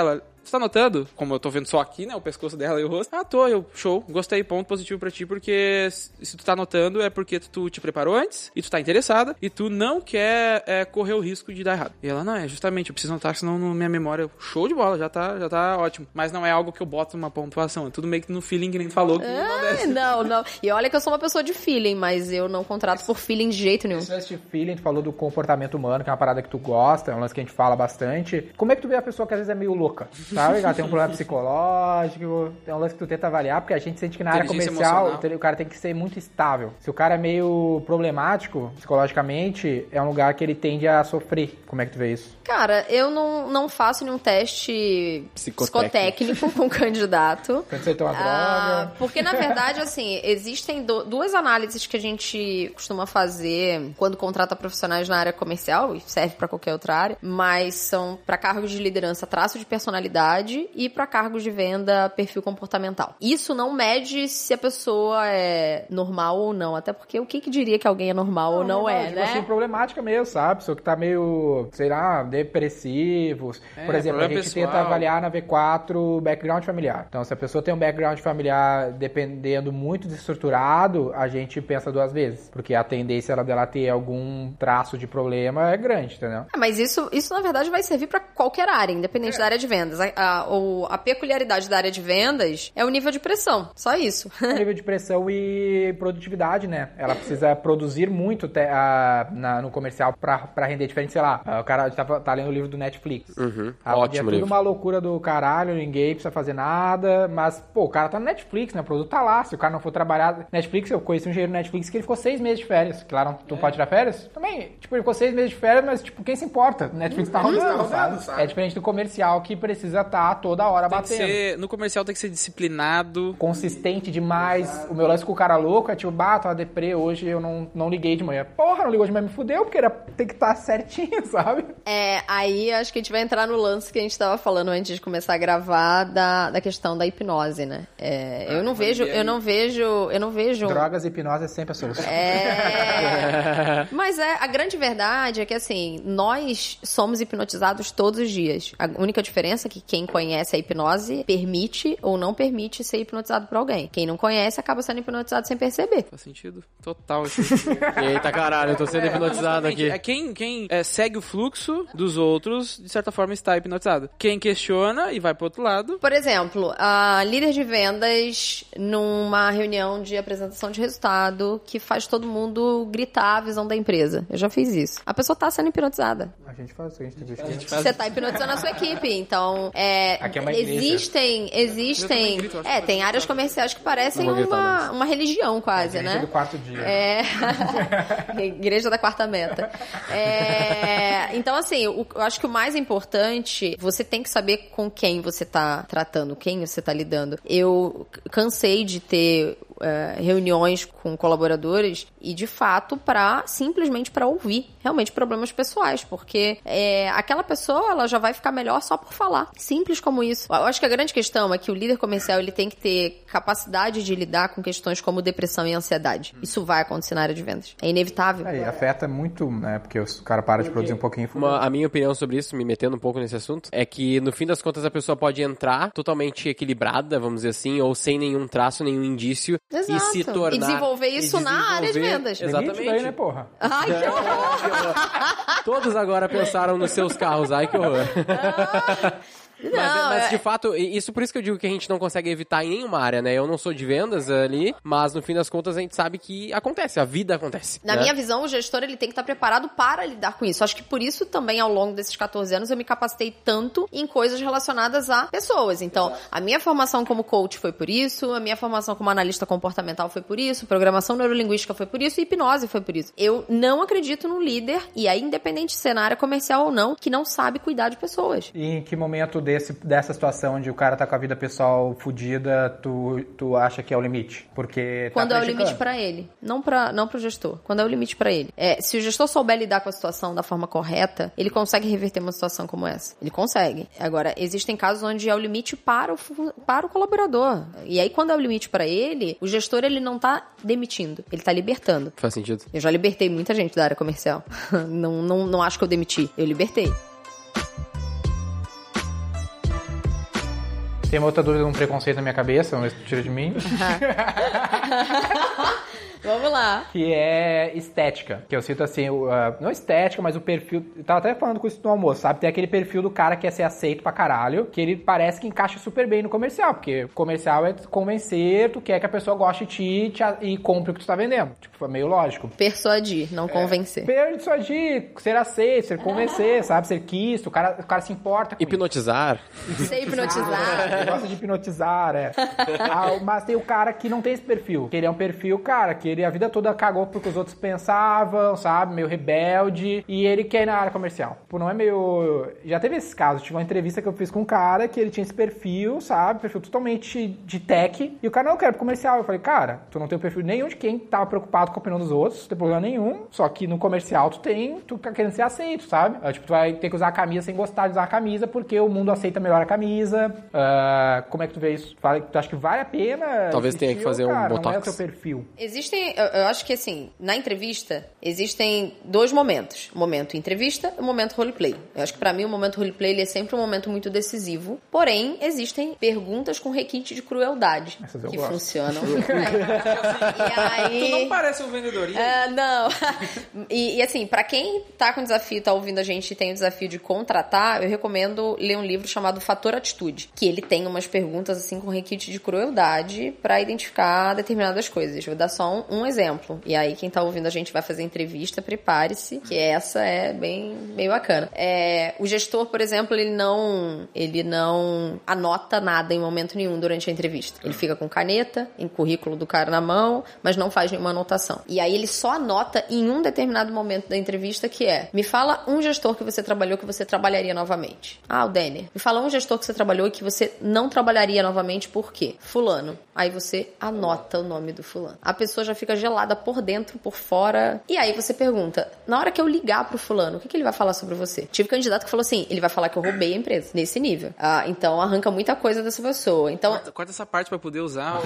Você tá notando? Como eu tô vendo só aqui, né, o pescoço dela e o rosto. Ah, tô, eu, show, gostei, ponto positivo pra ti, porque se tu tá notando é porque tu te preparou antes, e tu tá interessada, e tu não quer é, correr o risco de dar errado. E ela, não, é justamente, eu preciso notar, senão no minha memória, show de bola, já tá, já tá ótimo. Mas não é algo que eu boto numa pontuação, é tudo meio que no feeling que nem tu falou. Que ah, não, desce. não, não. E olha que eu sou uma pessoa de feeling, mas eu não contrato por feeling de jeito nenhum. Esse lance de feeling, tu falou do comportamento humano, que é uma parada que tu gosta, é um lance que a gente fala bastante. Como é que tu vê a pessoa que às vezes é meio louca, sabe? Ela tem um problema psicológico, é um lance que tu tenta avaliar, porque a gente sente que na área comercial emocional. O cara tem que ser muito estável. Se o cara é meio problemático, psicologicamente, é um lugar que ele tende a sofrer. Como é que tu vê isso? Cara, eu não, não faço nenhum teste psicotécnico, psicotécnico com o candidato. Quando você toma ah, droga. Porque, na verdade, assim, existem do, duas análises que a gente costuma fazer quando contrata profissionais na área comercial, e serve pra qualquer outra área, mas são pra cargos de liderança, traço de personalidade, e pra cargos de venda, perfil comportamental. Isso não mede se a pessoa é normal ou não, até porque o que, que diria que alguém é normal não, ou não, não é, tipo né? Assim, problemática mesmo, sabe? Pessoa que tá meio, sei lá, depressivos. É, Por exemplo, a gente pessoal. tenta avaliar na V quatro o background familiar. Então, se a pessoa tem um background familiar dependendo muito desestruturado, a gente pensa duas vezes. Porque a tendência dela ter algum traço de problema é grande, entendeu? É, mas isso, isso, na verdade, vai servir pra qualquer área, independente é. da área de vendas. A, a, o, a peculiaridade da área de vendas é o nível de pressão. Só isso. O nível de pressão e produtividade, né? Ela precisa produzir muito te, a, na, no comercial pra, pra render diferente, sei lá. O cara tá, tá lendo o livro do Netflix. Uhum. Ah, Ótimo é tudo livro. uma loucura do caralho, ninguém precisa fazer nada, mas, pô, o cara tá no Netflix, né? O produto tá lá. Se o cara não for trabalhar... Netflix, eu conheci um engenheiro no Netflix que ele ficou seis meses de férias. Claro, tu é. pode tirar férias? Também, tipo, ele ficou seis meses de férias, mas, tipo, quem se importa? Netflix tá rodando, tá rodando, sabe? É diferente do comercial que precisa estar tá toda hora tem batendo. Que ser, no comercial tem que ser disciplinado. Consistente demais. Exato. O meu lance com o cara louco é tipo, bah, tava deprê hoje, eu não, não liguei de manhã. Porra, não ligou de manhã, me fudeu, porque era, tem que estar tá certinho, sabe? É, aí acho que a gente vai entrar no lance que a gente tava falando antes de começar a gravar da, da questão da hipnose, né? É, ah, eu não vejo, eu não vejo, eu não vejo... Drogas e hipnose é sempre a solução. É... Mas é, a grande verdade é que, assim, nós somos hipnotizados todos os dias. A única diferença é que quem conhece a hipnose permite ou não permite ser hipnotizado por alguém. Quem não conhece acaba sendo hipnotizado sem perceber. Faz sentido. Total. Isso. Eita, caralho, eu tô sendo é, hipnotizado aqui. É quem, quem é, segue o fluxo dos outros, de certa forma, está hipnotizado. Quem questiona e vai pro outro lado. Por exemplo, a líder de vendas numa reunião de apresentação de resultado que faz todo mundo gritar a visão da empresa. Eu já fiz isso. A pessoa tá sendo hipnotizada. A gente faz isso, a gente tem que... A gente faz Você tá hipnotizando a sua equipe. Então, é, Aqui é uma existem, existem... Grito, é, tem áreas comerciais que parecem uma, uma religião quase, é, né? Igreja do quarto dia. É... Igreja da quarta meta. É... Então, assim, eu acho que o mais importante, você tem que saber com quem você tá tratando, quem você tá lidando. Eu cansei de ter uh, reuniões com colaboradores e, de fato, para simplesmente para ouvir realmente problemas pessoais, porque é, aquela pessoa, ela já vai ficar melhor só por falar. Simples como isso. Eu acho que a grande questão é que o líder comercial, ele tem que ter capacidade de lidar com questões como depressão e ansiedade. Isso vai acontecer na área de vendas. É inevitável. É, e afeta muito, né? Porque o cara para de produzir um pouquinho. Uma, a minha opinião sobre isso, me metendo um pouco nesse assunto, é que no fim das contas a pessoa pode entrar totalmente equilibrada, vamos dizer assim, ou sem nenhum traço, nenhum indício. Exato. E se tornar... E desenvolver isso e desenvolver... na área de vendas. Exatamente. Daí, né, porra? Ai, que horror! Todos agora pensaram nos seus carros. Ai, que horror. Não, mas, mas é... de fato, isso por isso que eu digo que a gente não consegue evitar em nenhuma área, né? Eu não sou de vendas ali, mas no fim das contas a gente sabe que acontece, a vida acontece. Na né? minha visão, o gestor ele tem que estar preparado para lidar com isso. Acho que por isso também, ao longo desses catorze anos, eu me capacitei tanto em coisas relacionadas a pessoas. Então, a minha formação como coach foi por isso, a minha formação como analista comportamental foi por isso, programação neurolinguística foi por isso e hipnose foi por isso. Eu não acredito num líder, e aí independente de ser na área comercial ou não, que não sabe cuidar de pessoas. E em que momento desse, dessa situação onde o cara tá com a vida pessoal fodida, tu, tu acha que é o limite? Porque tá Quando é o limite pra ele, não, pra, não pro gestor. Quando é o limite pra ele. É, se o gestor souber lidar com a situação da forma correta, ele consegue reverter uma situação como essa. Ele consegue. Agora, existem casos onde é o limite para o, para o colaborador. E aí, quando é o limite pra ele, o gestor ele não tá demitindo, ele tá libertando. Faz sentido. Eu já libertei muita gente da área comercial. não, não, não acho que eu demiti, eu libertei. Tem uma outra dúvida, um preconceito na minha cabeça, vamos ver se tu tira de mim. Vamos lá. Que é estética. Que eu cito assim, o, uh, não estética, mas o perfil... Eu tava até falando com isso no almoço, sabe? Tem aquele perfil do cara que quer ser aceito pra caralho, que ele parece que encaixa super bem no comercial, porque comercial é convencer, tu quer que a pessoa goste de ti te, e compre o que tu tá vendendo. Tipo, é meio lógico. Persuadir, não convencer. É, persuadir, ser aceito, ser convencer, sabe? Ser quisto, o cara, o cara se importa com Hipnotizar. isso. Ser hipnotizar. Ele gosta de hipnotizar, é. Ah, mas tem o cara que não tem esse perfil, que ele é um perfil, cara, que ele a vida toda cagou porque os outros pensavam, sabe? Meio rebelde. E ele quer ir na área comercial. Tipo, não é meio... Já teve esses casos. Tive uma entrevista que eu fiz com um cara que ele tinha esse perfil, sabe? Perfil totalmente de tech. E o cara, não, eu quero pro comercial. Eu falei, cara, tu não tem o perfil nenhum de quem tava preocupado com a opinião dos outros. Não tem problema nenhum. Só que no comercial tu tem... Tu tá querendo ser aceito, sabe? É, tipo, tu vai ter que usar a camisa sem gostar de usar a camisa porque o mundo aceita melhor a camisa. Uh, como é que tu vê isso? Tu, tu acha que vale a pena? Talvez tenha que fazer um cara, botox. Não é o teu perfil. Existem, eu, eu acho que assim, na entrevista, existem dois momentos. O momento entrevista e o momento roleplay. Eu acho que pra mim o momento roleplay ele é sempre um momento muito decisivo. Porém, existem perguntas com requinte de crueldade Essas eu que gosto. funcionam muito bem. E aí... Tu não parece um vendedor. E aí? Ah, não. E, e assim, pra quem tá com desafio, tá ouvindo a gente e tem o desafio de contratar, eu recomendo ler um livro chamado Fator Atitude, que ele tem umas perguntas assim com requinte de crueldade pra identificar determinadas coisas. Vou dar só um, um exemplo. E aí, quem tá ouvindo a gente vai fazer entrevista, prepare-se, que essa é bem, bem bacana. É, o gestor, por exemplo, ele não, ele não anota nada em momento nenhum durante a entrevista. Ele fica com caneta, em currículo do cara na mão, mas não faz nenhuma anotação. E aí ele só anota em um determinado momento da entrevista, que é: me fala um gestor que você trabalhou que você trabalharia novamente. Ah, o Denner. Me fala um gestor que você trabalhou e que você não trabalharia novamente, por quê? Fulano. Aí você anota o nome do fulano. A pessoa já fica gelada por dentro, por fora. E aí você pergunta, na hora que eu ligar pro fulano, o que, que ele vai falar sobre você? Tive candidato que falou assim, ele vai falar que eu roubei a empresa, nesse nível. Ah, então arranca muita coisa dessa pessoa. Então... Corta, corta essa parte pra poder usar.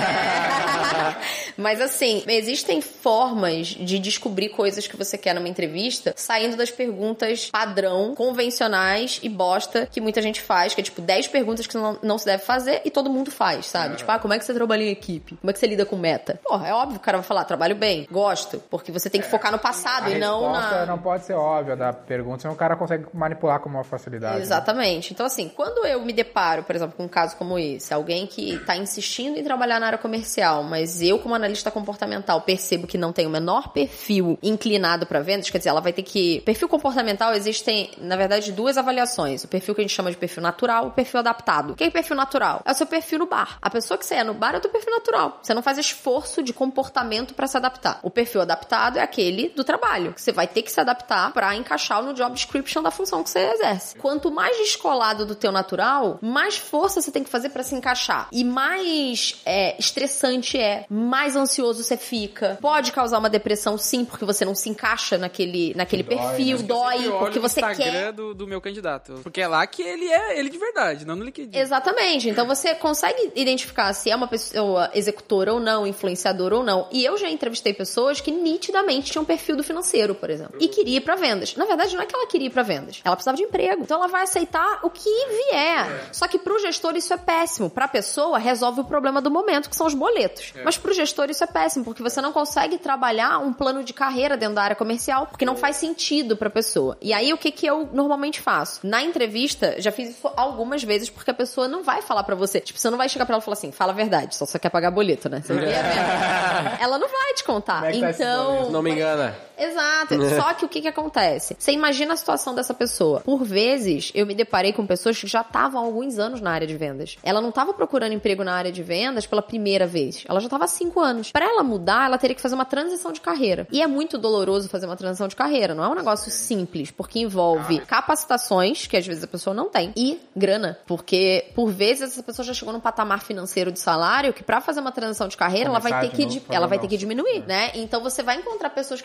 Mas assim, existem formas de descobrir coisas que você quer numa entrevista, saindo das perguntas padrão, convencionais e bosta, que muita gente faz, que é tipo dez perguntas que não, não se deve fazer e todo mundo faz, sabe? É. Tipo, ah, como é que você trabalha em equipe? Como é que você lida com meta? Porra, é óbvio que o cara vai falar, trabalho bem, gosto, porque você tem que focar no passado a e não na... não pode ser óbvia da pergunta, senão o cara consegue manipular com uma facilidade. Exatamente. Né? Então, assim, quando eu me deparo, por exemplo, com um caso como esse, alguém que tá insistindo em trabalhar na área comercial, mas eu, como analista comportamental, percebo que não tem o menor perfil inclinado para vendas, quer dizer, ela vai ter que... Perfil comportamental, existem, na verdade, duas avaliações. O perfil que a gente chama de perfil natural e o perfil adaptado. O que é perfil natural? É o seu perfil no bar. A pessoa que você é no bar é o teu perfil natural. Você não faz esforço de comportamento para se adaptar. O perfil adaptado é aquele do trabalho, que você vai ter que se adaptar para encaixar no job description da função que você exerce. Quanto mais descolado do teu natural, mais força você tem que fazer para se encaixar. E mais é, estressante é, mais ansioso você fica. Pode causar uma depressão, sim, porque você não se encaixa naquele, naquele dói, perfil, né? dói, Eu porque você Instagram quer... do, do meu candidato. Porque é lá que ele é ele de verdade, não no LinkedIn. Exatamente. Então você consegue identificar se é uma pessoa executora ou não, influenciadora ou não. E eu já entrevistei pessoas que nitidamente tinham perfil do financeiro, por exemplo, e queria ir pra vendas. Na verdade, não é que ela queria ir pra vendas. Ela precisava de emprego. Então ela vai aceitar o que vier. Só que pro gestor isso é péssimo. Pra pessoa, resolve o problema do momento, que são os boletos. É. Mas pro gestor isso é péssimo, porque você não consegue trabalhar um plano de carreira dentro da área comercial, porque não faz sentido pra pessoa. E aí, o que que eu normalmente faço? Na entrevista, já fiz isso algumas vezes, porque a pessoa não vai falar pra você. Tipo, você não vai chegar pra ela e falar assim, fala a verdade, só você quer pagar boleto, né? Você não quer vender. Ela não vai te contar. É tá então... Não me engana. Exato. Só que o que que acontece? Você imagina a situação dessa pessoa. Por vezes, eu me deparei com pessoas que já estavam há alguns anos na área de vendas. Ela não estava procurando emprego na área de vendas pela primeira vez. Ela já estava há cinco anos. Para ela mudar, ela teria que fazer uma transição de carreira. E é muito doloroso fazer uma transição de carreira. Não é um negócio simples, porque envolve capacitações, que às vezes a pessoa não tem, e grana. Porque, por vezes, essa pessoa já chegou num patamar financeiro de salário que para fazer uma transição de carreira, ela vai ter que, di- ela vai ter que diminuir, né? Então, você vai encontrar pessoas que, na verdade,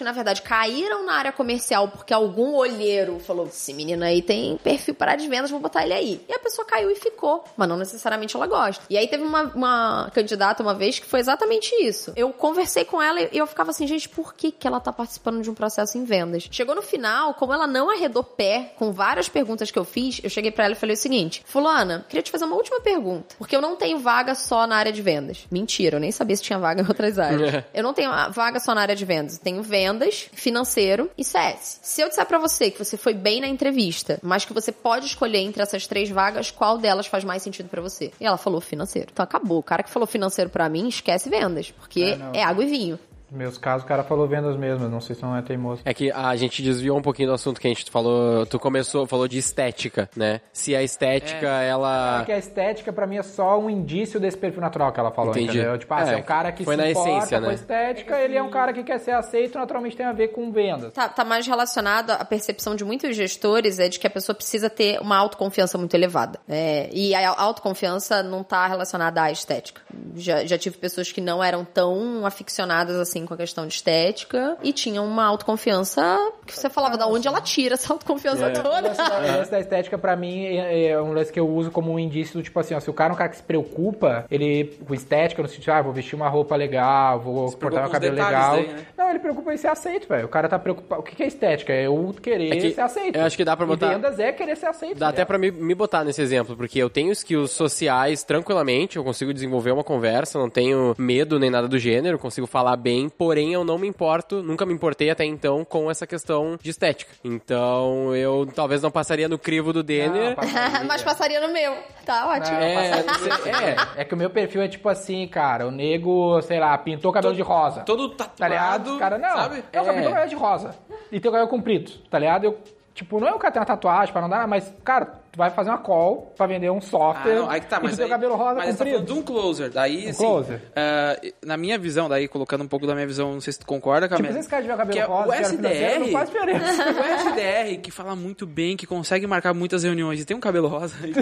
caíram na área comercial porque algum olheiro falou, esse menino aí tem perfil para de vendas, vou botar ele aí. E a pessoa caiu e ficou, mas não necessariamente ela gosta. E aí teve uma, uma candidata uma vez que foi exatamente isso. Eu conversei com ela e eu ficava assim, gente, por que que ela tá participando de um processo em vendas? Chegou no final, como ela não arredou pé com várias perguntas que eu fiz, eu cheguei pra ela e falei o seguinte, fulana, queria te fazer uma última pergunta, porque eu não tenho vaga só na área de vendas. Mentira, eu nem sabia se tinha vaga em outras áreas. Eu não tenho vaga só na área de vendas. Eu tenho vendas, financeiro e C S. Se eu disser pra você que você foi bem na entrevista, mas que você pode escolher entre essas três vagas, qual delas faz mais sentido pra você? E ela falou financeiro. Então acabou. O cara que falou financeiro pra mim, esquece vendas, porque é, é água e vinho. Meus casos, o cara falou vendas mesmo, não sei se não é teimoso. É que a gente desviou um pouquinho do assunto que a gente falou, tu começou, falou de estética, né? Se a estética, é. ela... É que a estética, pra mim, é só um indício desse perfil natural que ela falou, Entendi. Entendeu? Tipo, ah, é, se é um cara que foi se na importa essência, com né? a estética, ele é um cara que quer ser aceito, naturalmente tem a ver com vendas. Tá, tá mais relacionado, a percepção de muitos gestores é de que a pessoa precisa ter uma autoconfiança muito elevada. É, e a autoconfiança não tá relacionada à estética. Já, já tive pessoas que não eram tão aficionadas assim com a questão de estética, e tinha uma autoconfiança que você falava, da onde ela tira essa autoconfiança é. toda? O lance da, o lance da estética, pra mim, é, é um lance que eu uso como um indício do tipo assim, ó, se o cara é um cara que se preocupa, ele, com estética, no sentido, ah, vou vestir uma roupa legal, vou se cortar meu cabelo legal. Daí, né? Não, ele preocupa em ser aceito, velho. O cara tá preocupado. O que que é estética? É eu querer é que, ser aceito. Eu acho que dá pra botar... E vendas é querer ser aceito. Dá até pra me, me botar nesse exemplo, porque eu tenho skills sociais tranquilamente, eu consigo desenvolver uma conversa, não tenho medo nem nada do gênero, consigo falar bem, porém eu não me importo, nunca me importei até então com essa questão de estética. Então, eu talvez não passaria no crivo do Denner. Não, mas passaria no meu. Tá ótimo. Não, é, é, é que o meu perfil é tipo assim, cara, o nego, sei lá, pintou o cabelo todo, de rosa. Todo tatuado, tá ligado? Cara, não, sabe? Não, é. só pintou o cabelo de rosa. E tem o cabelo comprido, tá ligado? Eu, tipo, não é o cara ter uma tatuagem pra não dar, mas, cara, tu vai fazer uma call pra vender um software. Ah, não, aí que tá, mas e tu tem aí, o cabelo rosa mas comprido. você tá falando de um closer. Daí, um assim, closer. Uh, na minha visão, daí, colocando um pouco da minha visão, não sei se tu concorda, Camila. Tipo, se esse cara tiver o cabelo que rosa, o S D R, não faz diferença. O S D R, que fala muito bem, que consegue marcar muitas reuniões e tem um cabelo rosa aí,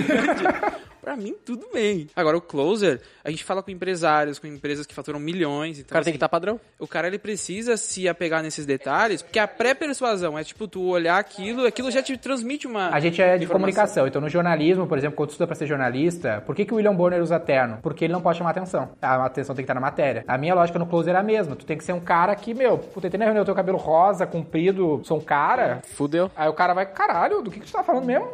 pra mim, tudo bem. Agora, o closer, a gente fala com empresários, com empresas que faturam milhões. Então, o cara assim, tem que estar padrão. O cara, ele precisa se apegar nesses detalhes, porque a pré-persuasão é, tipo, tu olhar aquilo, aquilo já te transmite uma A gente é de informação. comunicação, então no jornalismo, por exemplo, quando tu estuda pra ser jornalista, por que que o William Bonner usa terno? Porque ele não pode chamar atenção. A atenção tem que estar na matéria. A minha lógica no closer é a mesma. Tu tem que ser um cara que, meu, puta, tem na reunião, eu tenho cabelo rosa, comprido, sou um cara. Fudeu. Aí o cara vai, caralho, do que que tu tá falando mesmo?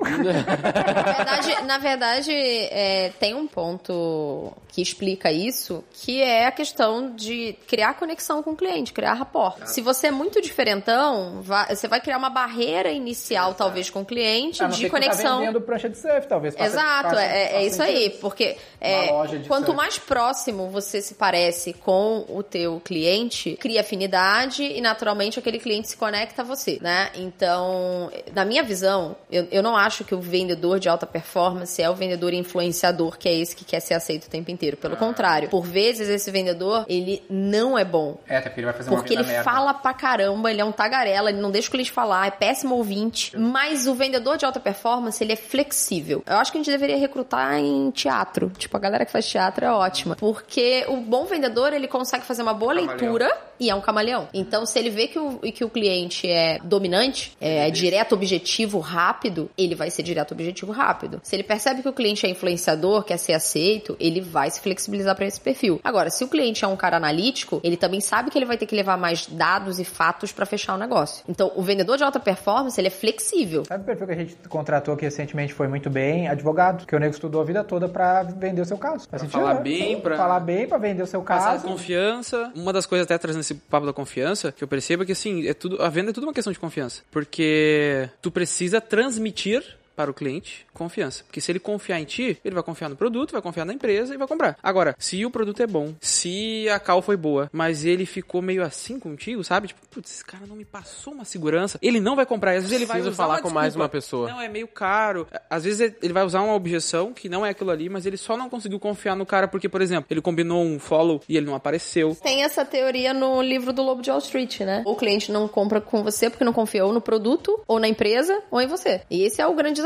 Na verdade, na verdade é, tem um ponto que explica isso, que é a questão de criar conexão com o cliente, criar rapport. Se você é muito diferentão, vai, você vai criar uma barreira inicial, talvez, com o cliente, a não de ser que conexão. Tu tá vendendo prancha de surf, talvez. Exato, faça, é, é isso aí, porque é, quanto surf. mais próximo você se parece com o teu cliente, cria afinidade e naturalmente aquele cliente se conecta a você, né? Então, na minha visão, eu, eu não acho que o vendedor de alta performance é o vendedor influenciador, que é esse que quer ser aceito o tempo inteiro. Pelo ah. contrário, por vezes esse vendedor, ele não é bom. É, até porque ele vai fazer uma Porque ele merda. fala pra caramba, ele é um tagarela, ele não deixa o cliente falar, é péssimo ouvinte. Mas o vendedor de alta performance, ele é flexível. Eu acho que a gente deveria recrutar em teatro. Tipo, a galera que faz teatro é ótima. Porque o bom vendedor, ele consegue fazer uma boa camaleão. leitura e é um camaleão. Então, se ele vê que o, que o cliente é dominante, é, é direto, objetivo, rápido, ele vai ser direto, objetivo, rápido. Se ele percebe que o cliente é influenciador, quer ser aceito, ele vai se flexibilizar pra esse perfil. Agora, se o cliente é um cara analítico, ele também sabe que ele vai ter que levar mais dados e fatos pra fechar o negócio. Então, o vendedor de alta performance, ele é flexível. Sabe o perfil que a gente contratou que recentemente foi muito bem? Advogado. Que o nego estudou a vida toda pra vender o seu caso. Pra falar né? bem, pra... Falar bem, pra vender o seu passar caso. Confiança. Uma das coisas, até trazendo esse papo da confiança, que eu percebo é que, assim, é tudo, a venda é tudo uma questão de confiança. Porque tu precisa transmitir para o cliente confiança. Porque se ele confiar em ti, ele vai confiar no produto, vai confiar na empresa e vai comprar. Agora, se o produto é bom, se a call foi boa, mas ele ficou meio assim contigo, sabe? Tipo, putz, esse cara não me passou uma segurança, ele não vai comprar. Às vezes ele vai usar falar uma com desculpa. mais uma pessoa. Não, é meio caro. Às vezes ele vai usar uma objeção que não é aquilo ali, mas ele só não conseguiu confiar no cara porque, por exemplo, ele combinou um follow e ele não apareceu. Tem essa teoria no livro do Lobo de Wall Street, né? O cliente não compra com você porque não confia ou no produto, ou na empresa, ou em você. E esse é o grande desafio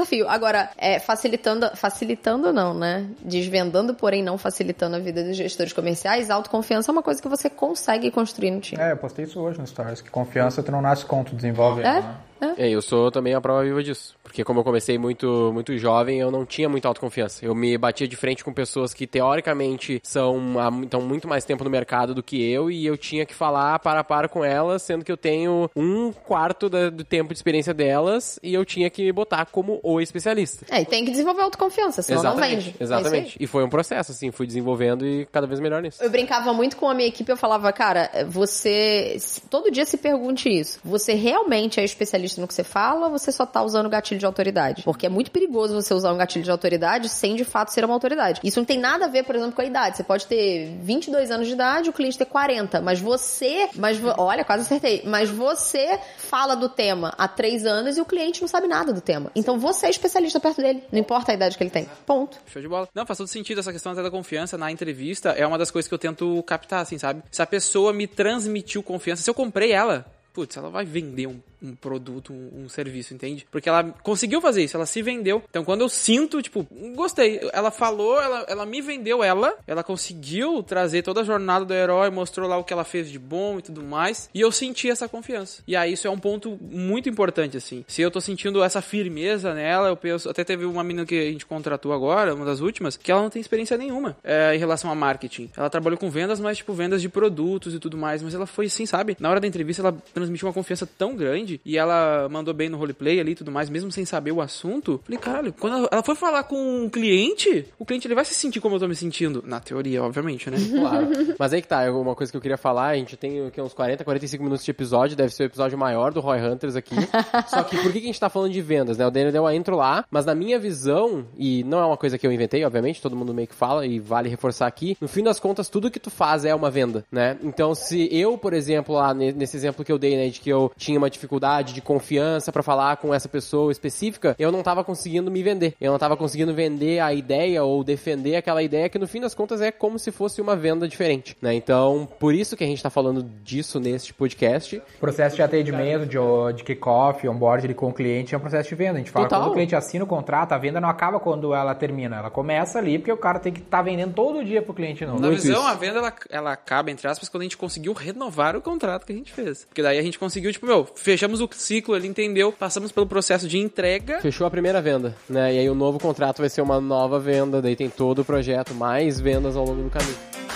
desafio. Agora, é, facilitando, facilitando não, né? Desvendando, porém não facilitando a vida dos gestores comerciais, autoconfiança é uma coisa que você consegue construir no time. É, eu postei isso hoje no Stories, que confiança tu não nasce com, tu desenvolve. É? Ela, né? É, eu sou também a prova viva disso. Porque como eu comecei muito, muito jovem, eu não tinha muita autoconfiança. Eu me batia de frente com pessoas que, teoricamente, são há então, muito mais tempo no mercado do que eu, e eu tinha que falar para a par com elas, sendo que eu tenho um quarto da, do tempo de experiência delas, e eu tinha que me botar como o especialista. É, e tem que desenvolver autoconfiança, senão exatamente, não vende. Exatamente. É e foi um processo, assim, fui desenvolvendo e cada vez melhor nisso. Eu brincava muito com a minha equipe, eu falava, cara, você... Todo dia se pergunte isso. Você realmente é especialista no que você fala, ou você só tá usando gatilho de autoridade? Porque é muito perigoso você usar um gatilho de autoridade sem, de fato, ser uma autoridade. Isso não tem nada a ver, por exemplo, com a idade. Você pode ter vinte e dois anos de idade, o cliente ter quarenta, mas você... Mas, olha, quase acertei. Mas você fala do tema há três anos e o cliente não sabe nada do tema. Então você é especialista perto dele. Não importa a idade que ele tem. Ponto. Show de bola. Não, faz todo sentido essa questão até da confiança na entrevista. É uma das coisas que eu tento captar, assim, sabe? Se a pessoa me transmitiu confiança, se eu comprei ela, putz, ela vai vender um, um produto, um, um serviço, entende? Porque ela conseguiu fazer isso, ela se vendeu. Então, quando eu sinto, tipo, gostei. Ela falou, ela, ela me vendeu ela, ela conseguiu trazer toda a jornada do herói, mostrou lá o que ela fez de bom e tudo mais, e eu senti essa confiança. E aí, isso é um ponto muito importante, assim. Se eu tô sentindo essa firmeza nela, eu penso... Até teve uma menina que a gente contratou agora, uma das últimas, que ela não tem experiência nenhuma é, em relação a marketing. Ela trabalhou com vendas, mas, tipo, vendas de produtos e tudo mais, mas ela foi assim, sabe? Na hora da entrevista, ela transmitiu uma confiança tão grande e ela mandou bem no roleplay ali e tudo mais, mesmo sem saber o assunto. Falei, caralho, quando ela foi falar com um cliente, o cliente ele vai se sentir como eu tô me sentindo. Na teoria, obviamente, né? Claro. Mas aí que tá, uma coisa que eu queria falar, a gente tem aqui uns quarenta, quarenta e cinco minutos de episódio, deve ser o episódio maior do Roy Hunters aqui. Só que por que a gente tá falando de vendas, né? O Daniel deu a intro lá, mas na minha visão, e não é uma coisa que eu inventei, obviamente, todo mundo meio que fala e vale reforçar aqui, no fim das contas, tudo que tu faz é uma venda, né? Então, se eu, por exemplo, lá nesse exemplo que eu dei, né, de que eu tinha uma dificuldade de confiança pra falar com essa pessoa específica, eu não tava conseguindo me vender. Eu não tava conseguindo vender a ideia ou defender aquela ideia que no fim das contas é como se fosse uma venda diferente, né? Então, por isso que a gente tá falando disso neste podcast. O processo de atendimento, de, de kick-off, onboard ali com o cliente é um processo de venda. A gente fala, Total. Quando o cliente assina o contrato, a venda não acaba quando ela termina. Ela começa ali porque o cara tem que estar tá vendendo todo dia pro cliente novo. Na Muito visão, isso. a venda, ela, ela acaba, entre aspas, quando a gente conseguiu renovar o contrato que a gente fez. Porque daí a gente conseguiu, tipo, meu, fechamos o ciclo ali, entendeu? Passamos pelo processo de entrega. Fechou a primeira venda, né? E aí o novo contrato vai ser uma nova venda, daí tem todo o projeto, mais vendas ao longo do caminho.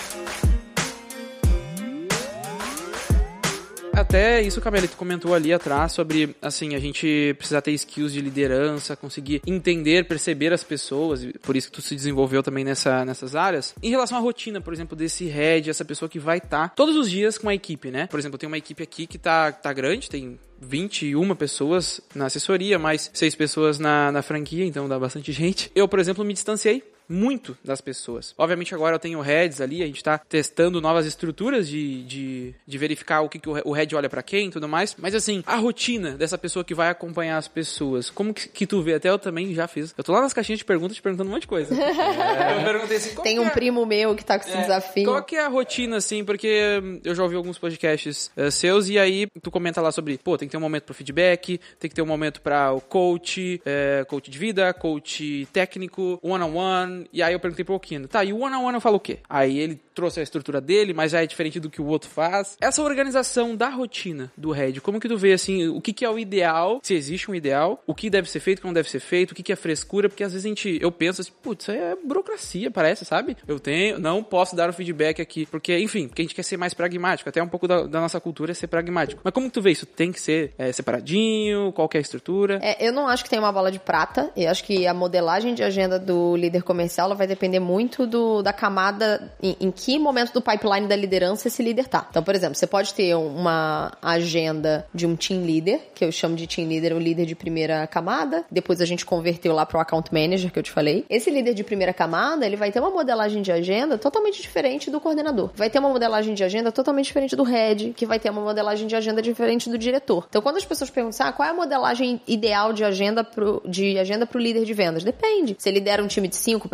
Até isso, Camille, tu comentou ali atrás sobre, assim, a gente precisar ter skills de liderança, conseguir entender, perceber as pessoas, e por isso que tu se desenvolveu também nessa, nessas áreas. Em relação à rotina, por exemplo, desse head, essa pessoa que vai estar tá todos os dias com a equipe, né? Por exemplo, tem uma equipe aqui que tá, tá grande, tem vinte e uma pessoas na assessoria, mais seis pessoas na, na franquia, então dá bastante gente. Eu, por exemplo, me distanciei muito das pessoas. Obviamente agora eu tenho heads ali, a gente tá testando novas estruturas de, de, de verificar o que, que o head olha pra quem e tudo mais, mas assim, a rotina dessa pessoa que vai acompanhar as pessoas, como que, que tu vê? Até eu também já fiz. Eu tô lá nas caixinhas de perguntas te perguntando um monte de coisa. É, eu perguntei assim, tem um é? primo meu que tá com esse É, desafio. Qual que é a rotina, assim, porque eu já ouvi alguns podcasts uh, seus e aí tu comenta lá sobre, pô, tem que ter um momento pro feedback, tem que ter um momento pra o coach, é, coach de vida, coach técnico, one-on-one. E aí eu perguntei pro Okino, tá, e o one-on-one eu falo o quê? Aí ele trouxe a estrutura dele, mas já é diferente do que o outro faz. Essa organização da rotina do head, como que tu vê, assim, o que que é o ideal, se existe um ideal, o que deve ser feito, o que não deve ser feito, o que que é frescura, porque às vezes a gente, eu penso assim, putz, isso aí é burocracia, parece, sabe? Eu tenho, não posso dar o feedback aqui, porque, enfim, porque a gente quer ser mais pragmático, até um pouco da, da nossa cultura é ser pragmático. Mas como que tu vê isso? Tem que ser é, separadinho? Qual que é a estrutura? É, eu não acho que tem uma bola de prata, eu acho que a modelagem de agenda do líder comercial, ela vai depender muito do, da camada, em, em que momento do pipeline da liderança esse líder tá. Então, por exemplo, você pode ter uma agenda de um team leader, que eu chamo de team leader, o líder de primeira camada, depois a gente converteu lá pro account manager, que eu te falei. Esse líder de primeira camada, ele vai ter uma modelagem de agenda totalmente diferente do coordenador. Vai ter uma modelagem de agenda totalmente diferente do head, que vai ter uma modelagem de agenda diferente do diretor. Então, quando as pessoas perguntam, ah, qual é a modelagem ideal de agenda pro, de agenda pro líder de vendas? Depende. Você lidera um time de cinco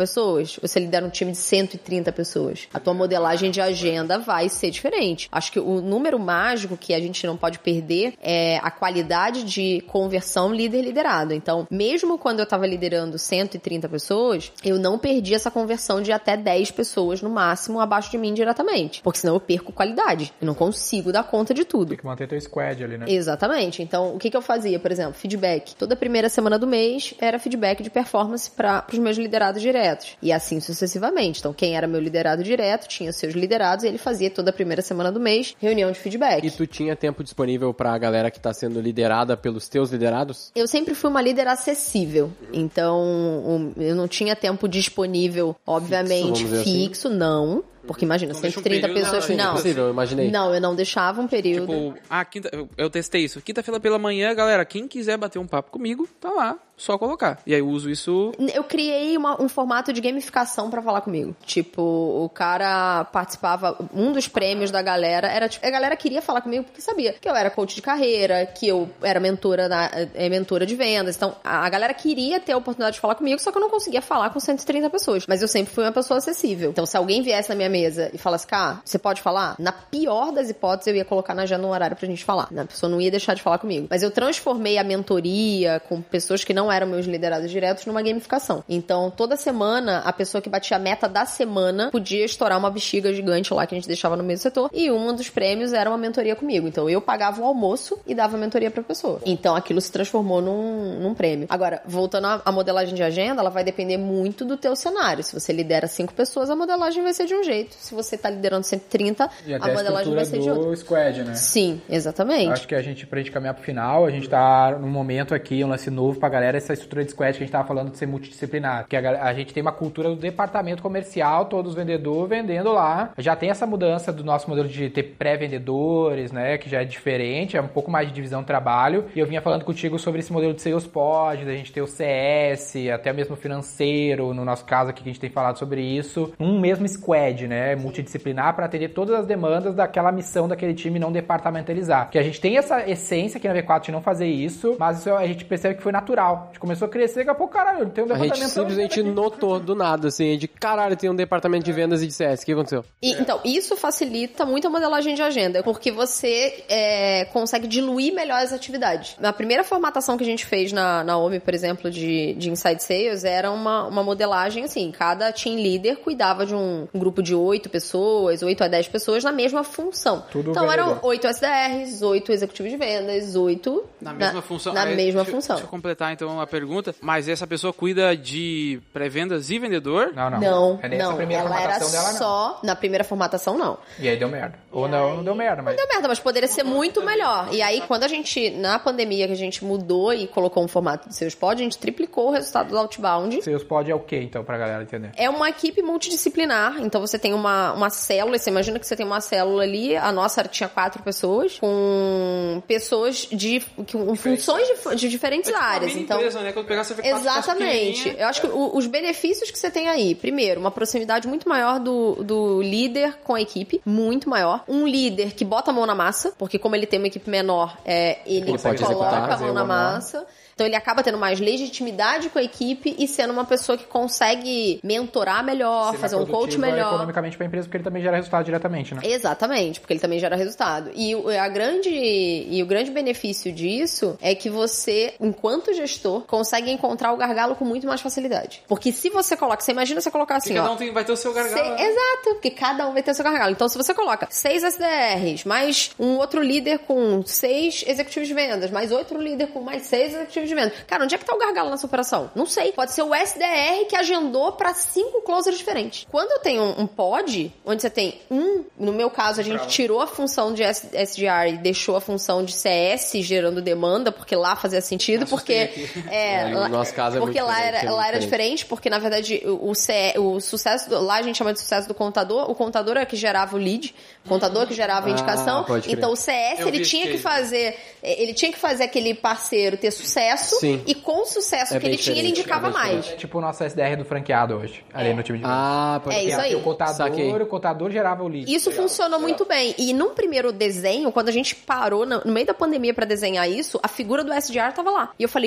pessoas, você lidera um time de cento e trinta pessoas. A tua modelagem de agenda vai ser diferente. Acho que o número mágico que a gente não pode perder é a qualidade de conversão líder-liderado. Então, mesmo quando eu estava liderando cento e trinta pessoas, eu não perdi essa conversão de até dez pessoas no máximo abaixo de mim diretamente. Porque senão eu perco qualidade. Eu não consigo dar conta de tudo. Tem que manter teu squad ali, né? Exatamente. Então, o que, que eu fazia, por exemplo? Feedback. Toda primeira semana do mês era feedback de performance para os meus liderados diretos. E assim sucessivamente. Então, quem era meu liderado direto tinha seus liderados e ele fazia toda a primeira semana do mês reunião de feedback. E tu tinha tempo disponível pra galera que tá sendo liderada pelos teus liderados? Eu sempre fui uma líder acessível. Então, eu não tinha tempo disponível, obviamente, fixo, fixo assim. não. Porque imagina, Não cento e trinta deixa um período, pessoas... não, Não, é possível, eu imaginei. não, eu não deixava um período. Tipo, ah, quinta, eu, eu testei isso. Quinta-feira pela manhã, galera, quem quiser bater um papo comigo, tá lá. Só colocar. E aí eu uso isso... Eu criei uma, um formato de gamificação pra falar comigo. Tipo, o cara participava... Um dos prêmios da galera era... Tipo, a galera queria falar comigo porque sabia que eu era coach de carreira, que eu era mentora, na, é, mentora de vendas. Então, a, a galera queria ter a oportunidade de falar comigo, só que eu não conseguia falar com cento e trinta pessoas. Mas eu sempre fui uma pessoa acessível. Então, se alguém viesse na minha mesa e falasse, cara, você pode falar? Na pior das hipóteses, eu ia colocar na agenda um horário pra gente falar. A pessoa não ia deixar de falar comigo. Mas eu transformei a mentoria com pessoas que não eram meus liderados diretos numa gamificação. Então, toda semana, a pessoa que batia a meta da semana podia estourar uma bexiga gigante lá que a gente deixava no meio do setor. E um dos prêmios era uma mentoria comigo. Então, eu pagava o almoço e dava mentoria pra pessoa. Então, aquilo se transformou num, num prêmio. Agora, voltando à, à modelagem de agenda, ela vai depender muito do teu cenário. Se você lidera cinco pessoas, a modelagem vai ser de um jeito. Se você tá liderando cento e trinta, E a até a modelagem vai ser de outro. do squad, né? Sim, exatamente. Acho que a gente, pra gente caminhar pro final, a gente tá num momento aqui, um lance novo pra galera, essa estrutura de squad que a gente tava falando de ser multidisciplinar. Porque a, a gente tem uma cultura do departamento comercial, todos os vendedores vendendo lá. Já tem essa mudança do nosso modelo de ter pré-vendedores, né? Que já é diferente, é um pouco mais de divisão de trabalho. E eu vinha falando contigo sobre esse modelo de sales pod, da gente ter o C S, até mesmo financeiro, no nosso caso aqui que a gente tem falado sobre isso. Um mesmo squad, né? Multidisciplinar para atender todas as demandas daquela missão daquele time, não departamentalizar. Porque a gente tem essa essência aqui na V quatro de não fazer isso, mas isso a gente percebe que foi natural. A gente começou a crescer, daqui a pouco, caralho, tem um A departamento... gente simplesmente notou do nada, assim, de caralho, tem um departamento de vendas e de C S. O que aconteceu? E, então, isso facilita muito a modelagem de agenda, porque você é, consegue diluir melhor as atividades. Na primeira formatação que a gente fez na, na O M I, por exemplo, de, de Inside Sales, era uma, uma modelagem assim, cada team leader cuidava de um, um grupo de oito pessoas, oito a dez pessoas na mesma função. Tudo então, vendedor. eram oito S D Rs, oito executivos de vendas, oito... Na mesma função. Na É, mesma deixa, função. Deixa eu completar, então, a pergunta. Mas essa pessoa cuida de pré-vendas e vendedor? Não, não. Não, É nessa não. primeira Ela era formatação dela, não. só... Na primeira formatação, não. E aí deu merda. Ou não, não deu merda, mas... Deu merda, mas poderia ser muito melhor. E aí, quando a gente, na pandemia, que a gente mudou e colocou um formato de Sales Pod, a gente triplicou o resultado do Outbound. Sales pod é o quê, então, pra galera entender? É uma equipe multidisciplinar, então você tem uma, uma célula, você imagina que você tem uma célula ali, a nossa tinha quatro pessoas, com pessoas de, com funções de, de diferentes É tipo uma áreas. mini Então, empresa, né? Quando pegar, você vê quatro exatamente. pequenininha. Eu acho que o- os benefícios que você tem aí, primeiro, uma proximidade muito maior do, do líder com a equipe, muito maior. Um líder que bota a mão na massa, porque como ele tem uma equipe menor, é, ele, Ele pode coloca executar, a fazer mão o na one-on-one. massa. Então ele acaba tendo mais legitimidade com a equipe e sendo uma pessoa que consegue mentorar melhor, Ser fazer mais um coach produtiva melhor. economicamente pra empresa, porque ele também gera resultado diretamente, né? Exatamente, porque ele também gera resultado. E o, a grande, e o grande benefício disso é que você, enquanto gestor, consegue encontrar o gargalo com muito mais facilidade. Porque se você coloca, você imagina você colocar assim, Porque cada ó. um tem, vai ter o seu gargalo. Sei- né? exato, porque cada um vai ter o seu gargalo. Então, se você coloca seis S D Rs, mais um outro líder com seis executivos de vendas, mais outro líder com mais seis executivos de vendas. Cara, onde é que tá o gargalo nessa operação? Não sei. Pode ser o S D R que agendou pra cinco closers diferentes. Quando eu tenho um, um pod, onde você tem um, no meu caso, a gente tirou a função de S- SDR e deixou a função de C S gerando demanda, porque lá fazia sentido, porque... É, No lá- nosso caso é porque muito lá diferente, era, é lá muito era diferente, porque na verdade o, o, C- o sucesso, do- lá a gente chama de sucesso do contador, o contador é que gerava o lead, o contador que gerava a Ah, indicação, pode crer. então o C S Eu ele vi tinha esse que case. fazer, ele tinha que fazer aquele parceiro ter sucesso, Sim. e com o sucesso É que bem ele tinha, ele diferente, indicava é bem mais. É tipo o nosso S D R do franqueado hoje, ali no time de vendas. Ah, pode É crer. isso aí. O contador, Saquei. o contador gerava o lead. Isso funcionou muito bem. E num primeiro desenho, quando a gente parou no, no meio da pandemia pra desenhar isso, a figura do S D R tava lá. E eu falei, manda,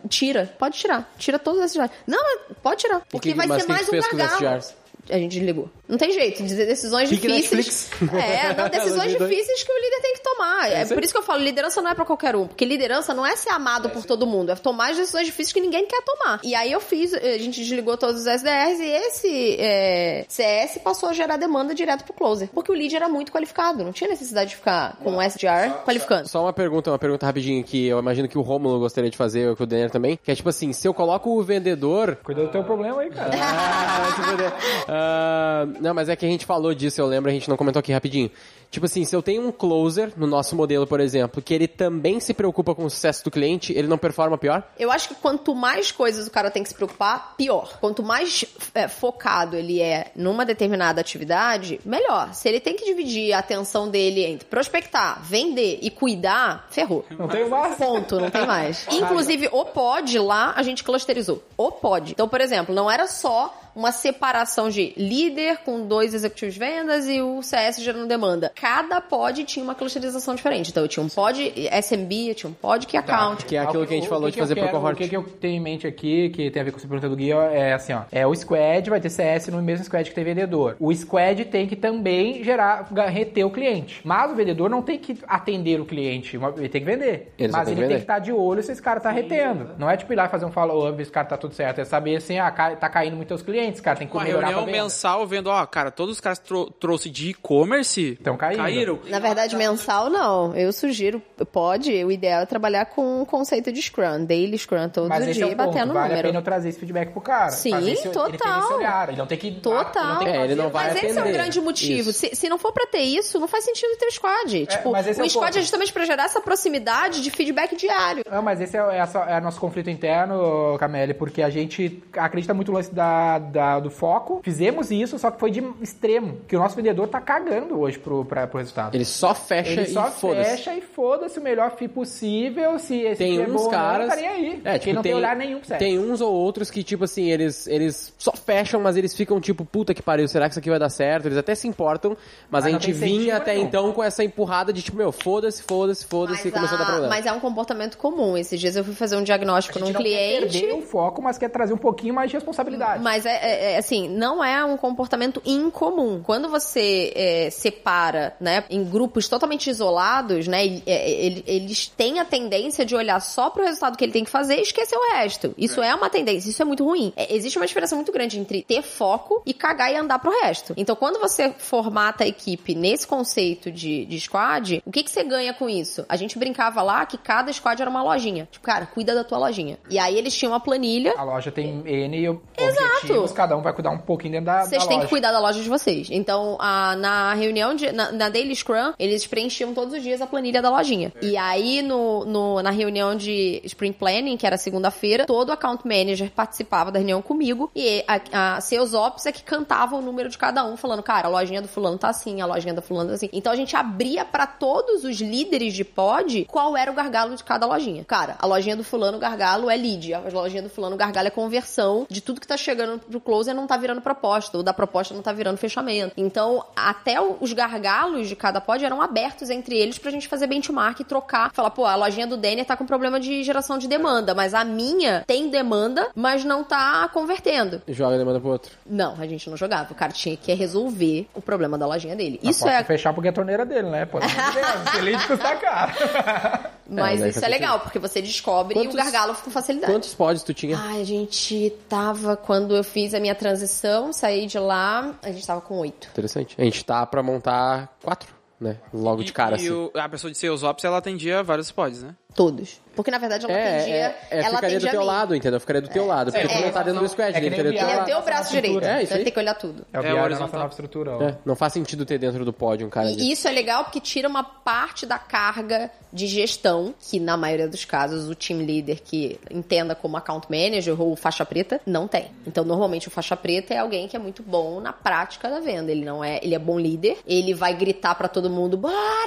tira, pode tirar. Tira todos esses jars. Não, pode tirar, porque que- vai mas ser que mais que um fez com esses gargalo. jars? A gente desligou. Não tem jeito, dizer decisões Fique difíceis. É, não, decisões difíceis que o líder tem que tomar. É por isso que eu falo, liderança não é pra qualquer um. Porque liderança não é ser amado por todo mundo, é tomar as decisões difíceis que ninguém quer tomar. E aí eu fiz, a gente desligou todos os S D Rs e esse é, C S passou a gerar demanda direto pro closer. Porque o lead era muito qualificado, não tinha necessidade de ficar com o S D R qualificando. Só uma pergunta, uma pergunta rapidinho que eu imagino que o Rômulo gostaria de fazer, ou que o Denner também, que é tipo assim, se eu coloco o vendedor... Cuida do teu problema aí, cara. Ah, vai se fuder. Ah, não, mas é que a gente falou disso, eu lembro, a gente não comentou aqui rapidinho. Tipo assim, se eu tenho um closer, no nosso modelo, por exemplo, que ele também se preocupa com o sucesso do cliente, ele não performa pior? Eu acho que quanto mais coisas o cara tem que se preocupar, pior. Quanto mais é, focado ele é numa determinada atividade, melhor. Se ele tem que dividir a atenção dele entre prospectar, vender e cuidar, ferrou. Não tem mais. Ponto, não tem mais. Inclusive, o pod lá, a gente clusterizou. O pod. Então, por exemplo, não era só uma separação de líder com dois executivos de vendas e o C S gerando demanda. Cada pod tinha uma clusterização diferente. Então, eu tinha um pod S M B, eu tinha um pod Key Account. Que é aquilo que a gente O falou que de que fazer eu pro quero- cohort. O que, que eu tenho em mente aqui, que tem a ver com essa pergunta do Gui, é assim, ó. É o squad, vai ter C S no mesmo squad que tem vendedor. O squad tem que também gerar, reter o cliente. Mas o vendedor não tem que atender o cliente, ele tem que vender. Ele só Mas tem que ele tem vender. que estar de olho se esse cara tá retendo. Não é tipo ir lá fazer um follow-up, ver se o cara tá tudo certo. É saber assim, ah, ca- tá caindo muito os clientes, cara, tem que Uma melhorar reunião pra venda. mensal vendo, ó, cara, todos os caras tro trouxe de e-commerce Tão caindo. caíram. Na verdade, mensal não. Eu sugiro, pode, o ideal é trabalhar com o conceito de Scrum, daily Scrum todo Mas esse dia é e o ponto, batendo vale a número. pena eu trazer esse feedback pro cara. Sim, Fazer esse- Ele tem total. esse olhar, ele não tem que... Total. Ele não tem que É, ele não fazer- vai Mas esse é o atender. grande motivo. Isso. Se, se não for pra ter isso, não faz sentido ter o squad. tipo, mas esse o é o squad ponto. é justamente pra gerar essa proximidade de feedback diário. Não, mas esse é, é, essa- é nosso conflito interno, Camille, porque a gente acredita muito no lance da, da- do foco. Fizemos isso, só que foi de extremo. Que o nosso vendedor tá cagando hoje pro, pra, pro resultado. Ele só fecha Ele e só foda-se. fecha e foda-se o melhor F I I possível. Se esse Tem F I I é uns bom, caras... não tá nem aí. É, porque tipo, não tem, olhar nenhum pro Tem uns ou outros que, tipo assim, eles, eles só fecham, mas eles ficam tipo, puta que pariu, será que isso aqui vai dar certo? Eles até se importam, mas, Mas a não gente tem incentivo vinha até nenhum. então com essa empurrada de tipo, meu, foda-se, foda-se, foda-se, e Mas, começou a dar a- problema. mas é um comportamento comum. Esses dias eu fui fazer um diagnóstico A num gente não quer cliente. perder o foco, mas quer trazer um pouquinho mais de responsabilidade. Mas é, é- é, assim, não é um comportamento incomum. Quando você é, separa, né, em grupos totalmente isolados, né, e- é, ele- eles têm a tendência de olhar só pro resultado que ele tem que fazer e esquecer o resto. Isso é, uma tendência, isso é muito ruim. É, existe uma diferença muito grande entre ter foco e cagar e andar pro resto. Então, quando você formata a equipe nesse conceito de, de squad, o que que você ganha com isso? A gente brincava lá que cada squad era uma lojinha. Tipo, cara, cuida da tua lojinha. E aí eles tinham uma planilha. A loja tem N objetivos, cada um vai cuidar um pouquinho dentro da, Vocês da têm loja. que cuidar da loja de vocês. Então, a- na reunião, de, na, na Daily Scrum, eles preenchiam todos os dias a planilha da lojinha. E aí, no, no- na reunião de Sprint Planning, que era segunda-feira, todo account manager participava da reunião comigo e a, a Sales Ops é que cantava o número de cada um, falando, cara, a lojinha do fulano tá assim, a lojinha do fulano tá assim. Então, a gente abria pra todos os líderes de pod qual era o gargalo de cada lojinha. Cara, a lojinha do fulano, o gargalo é lead. A lojinha do fulano, o gargalo é conversão de tudo que tá chegando pro closer não tá virando proposta, ou da proposta não tá virando fechamento. Então, até o- os gargalos de cada pod eram abertos entre eles pra gente fazer benchmark e trocar. Falar, pô, a lojinha do Denner tá com problema de geração de demanda, mas a minha tem demanda, mas não tá convertendo. Joga a demanda pro outro. Não, a gente não jogava. O cara tinha que resolver o problema da lojinha dele. Mas Isso pode é... fechar porque é a torneira dele, né? Pô, se lead custa caro. Mas É, daí isso faz é sentido. legal, porque você descobre Quantos- o gargalo com facilidade. Quantos pods tu tinha? Ai, a gente tava, quando eu fiz a minha transição, saí de lá, a gente tava com oito. Interessante. A gente tá pra montar quatro, né? Logo de cara, e, e assim. o- a pessoa de Sales Ops, ela atendia vários pods, né? Todos. Porque, na verdade, ela É, atendia... é, é ela ficaria do atendia teu a mim. lado, entendeu? Ficaria do teu lado. Porque é, tu não tá dentro do squad, é que ele nem ficaria o do Ele teu é o lado. teu braço direito. É, isso Então, aí. ele tem que olhar tudo. É o É B I da horizontal. nossa nova estrutura. ó. É, não faz sentido ter dentro do pod um cara E de... isso é legal porque tira uma parte da carga de gestão, que na maioria dos casos o team leader que entenda como account manager ou faixa preta, não tem. Então, normalmente o faixa preta é alguém que é muito bom na prática da venda. Ele não é, ele é bom líder, ele vai gritar pra todo mundo, bora!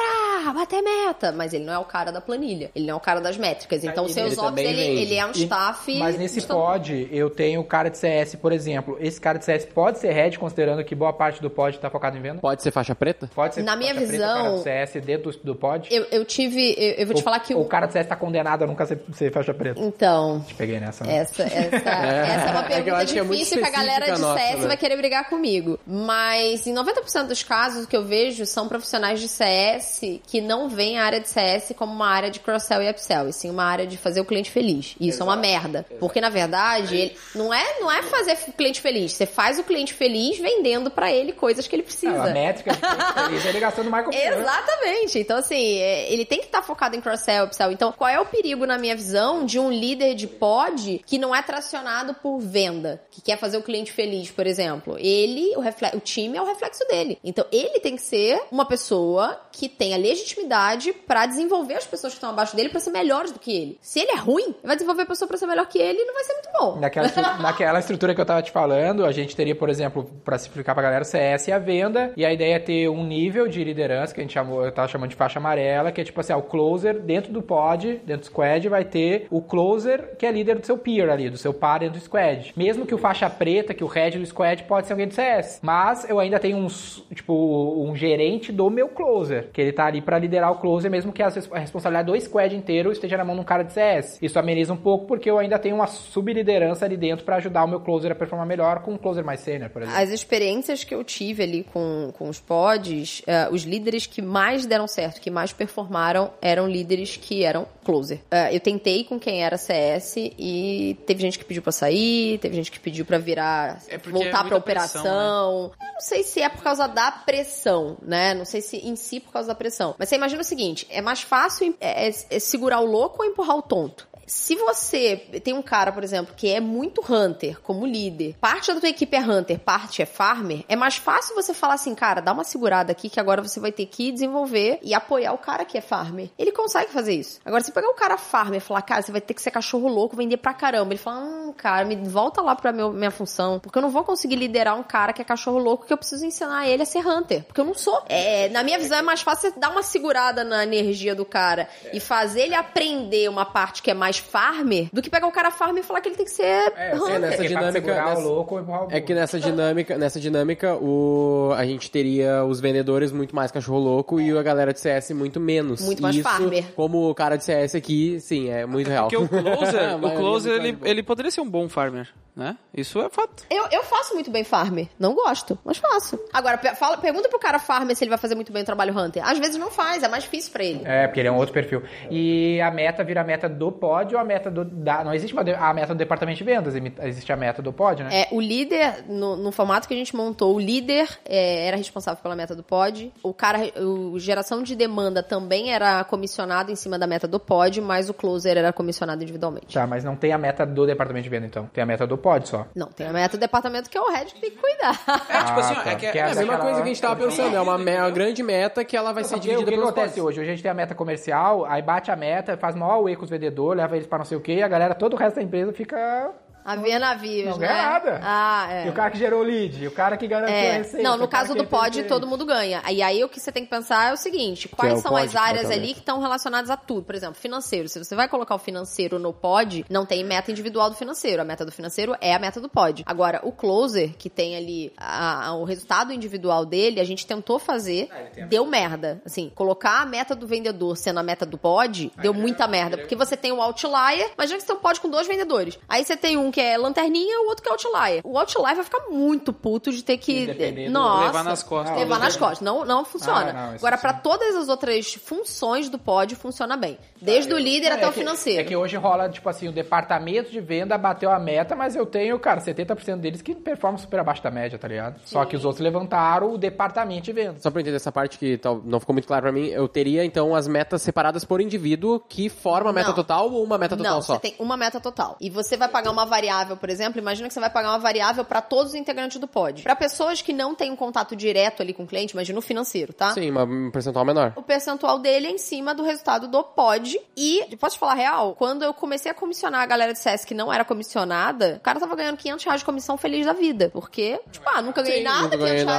ah, bater meta, mas ele não é o cara da planilha, ele não é o cara das métricas. Então, o Ele seus ops, ele, ele é um E- staff... Mas nesse instantâneo. pod, eu tenho o cara de C S, por exemplo. Esse cara de C S pode ser head, considerando que boa parte do pod tá focado em venda? Pode ser faixa preta? Pode ser Na minha faixa preta, o cara visão- de C S dentro do, do pod? Eu, eu tive... Eu, eu vou te Ou- falar que ou o... o cara de C S tá condenado a nunca ser, ser faixa preta? Então... Te peguei nessa. né? Essa, essa, essa é uma É que eu pergunta acho que é muito difícil que a galera de específica C S nossa, né? vai querer brigar comigo. Mas em noventa por cento dos casos, o que eu vejo são profissionais de C S que não veem a área de C S como uma área de cross-sell e upsell, e sim uma área de fazer o cliente feliz. E isso é uma merda. Porque, na verdade, ele não é, não é fazer o cliente feliz. Você faz o cliente feliz vendendo pra ele coisas que ele precisa. Ah, a métrica de cliente feliz é ele gastando mais com Exatamente. Então, assim, é, ele tem que estar focado em cross-sell, upsell. Então, qual é o perigo, na minha visão, de um líder de pod que não é tracionado por venda, que quer fazer o cliente feliz, por exemplo? Ele, o, refle- o time é o reflexo dele. Então, ele tem que ser uma pessoa que tenha legitimidade pra desenvolver as pessoas que estão abaixo dele pra ser melhores do que ele. Se ele é ruim, ele vai desenvolver a pessoa pra ser melhor que ele e não vai ser muito bom. Naquela, estru- naquela estrutura que eu tava te falando, a gente teria, por exemplo, pra simplificar pra galera, o C S e a venda, e a ideia é ter um nível de liderança, que a gente chamou, eu tava chamando de faixa amarela, que é tipo assim, ah, o closer dentro do pod, dentro do squad, vai ter o closer, que é líder do seu peer ali, do seu par dentro do squad. Mesmo que o faixa preta, que o head do squad pode ser alguém do C S. Mas eu ainda tenho um, tipo, um gerente do meu closer, que ele tá ali pra liderar o closer, mesmo que a res- a responsabilidade do squad inteiro esteja na mão de um cara de C S. Isso ameniza um pouco, porque eu ainda tenho uma subliderança ali dentro pra ajudar o meu closer a performar melhor com um closer mais sênior, por exemplo. As experiências que eu tive ali com, com os pods, eh, os líderes que mais deram certo, que mais performaram, eram líderes que eram closer. Eh, eu tentei com quem era C S e teve gente que pediu pra sair, teve gente que pediu pra virar, É porque voltar é pra muita pressão, operação. Eu não sei se é por causa da pressão, né? Não sei se em si por causa da pressão. Mas você imagina o seguinte, é mais fácil é, é- é segurar o louco ou empurrar o tonto? Se você tem um cara, por exemplo, que é muito hunter como líder, parte da tua equipe é hunter, parte é farmer, é mais fácil você falar assim, cara, dá uma segurada aqui que agora você vai ter que desenvolver e apoiar o cara que é farmer. Ele consegue fazer isso. Agora, se pegar o cara farmer e falar, cara, você vai ter que ser cachorro louco, vender pra caramba. Ele fala, hum, cara, me volta lá pra meu, minha função, porque eu não vou conseguir liderar um cara que é cachorro louco, que eu preciso ensinar ele a ser hunter, porque eu não sou. É, na minha visão, é mais fácil você dar uma segurada na energia do cara e fazer ele aprender uma parte que é mais farmer, do que pegar o cara farmer e falar que ele tem que ser É, hunter. nessa Porque pra dinâmica, segurar nessa- o louco ou empurrar o É burro. que nessa dinâmica, nessa dinâmica, o, a gente teria os vendedores muito mais cachorro louco e a galera de C S muito menos. Muito mais Isso, farmer. como o cara de C S aqui, sim, é muito real. Porque o closer, A o maioria closer muito ele, mais bom. ele poderia ser um bom farmer, né? Isso é fato. Eu, eu faço muito bem farmer. Não gosto, mas faço. Agora, pe- fala, pergunta pro cara farmer se ele vai fazer muito bem o trabalho hunter. Às vezes não faz, é mais difícil pra ele. É, porque ele é um outro perfil. E a meta vira a meta do pod ou a meta do... Da, não existe uma de- a meta do departamento de vendas, imi- existe a meta do pod, né? É, o líder, no, no formato que a gente montou, o líder é, era responsável pela meta do pod. O cara, o geração de demanda também era comissionado em cima da meta do pod, mas o closer era comissionado individualmente. Tá, mas não tem a meta do departamento de venda, então. Tem a meta do pod só. Não, tem a meta do departamento que é o head que tem que cuidar. É, tipo assim, ó, tá. é que Porque É a mesma daquela- coisa que a gente tava pensando, é uma, me- uma grande meta que ela vai ser Porque o dividida que pelos acontece pods. hoje? Hoje a gente tem a meta comercial, aí bate a meta, faz maior auê com os vendedores, leva eles pra não sei o quê, e a galera, todo o resto da empresa fica... A ver navios, Não né? ganha nada. Ah, é. E o cara que gerou o lead, e o cara que garantiu a É, receita. não, no o cara caso que do pod, fez- todo mundo ganha. E aí o que você tem que pensar é o seguinte, quais é o são pod, as áreas exatamente. ali que estão relacionadas a tudo? Por exemplo, financeiro. Se você vai colocar o financeiro no pod, não tem meta individual do financeiro. A meta do financeiro é a meta do pod. Agora, o closer, que tem ali a- a- o resultado individual dele, a gente tentou fazer, deu merda. Assim, colocar a meta do vendedor sendo a meta do pod, deu muita merda. Porque você tem o outlier, imagina que você tem um pod com dois vendedores. Aí você tem um que é lanterninha, o outro que é outlier. O outlier vai ficar muito puto de ter que... Depender do- Nossa, levar nas costas. levar nas costas. Não, não funciona. Ah, não, isso Agora, sim. pra todas as outras funções do pod, funciona bem. Desde o líder É, até é o que- financeiro. É que hoje rola, tipo assim, o departamento de venda bateu a meta, mas eu tenho, cara, setenta por cento deles que performam super abaixo da média, tá ligado? Só que os outros levantaram o departamento de venda. Só pra entender essa parte que tal- não ficou muito claro pra mim, eu teria então as metas separadas por indivíduo que forma a meta Não. total ou uma meta total Não, só? você tem uma meta total. E você vai pagar uma variável, por exemplo, imagina que você vai pagar uma variável pra todos os integrantes do pod. Pra pessoas que não têm um contato direto ali com o cliente, imagina o financeiro, tá? Sim, uma- um percentual menor. O percentual dele é em cima do resultado do pod. E, posso te falar real? Quando eu comecei a comissionar a galera de C S que não era comissionada, o cara tava ganhando quinhentos reais de comissão feliz da vida. Porque, tipo, ah, nunca ganhei Sim, nada, nunca ganhei quinhentos reais nada. é-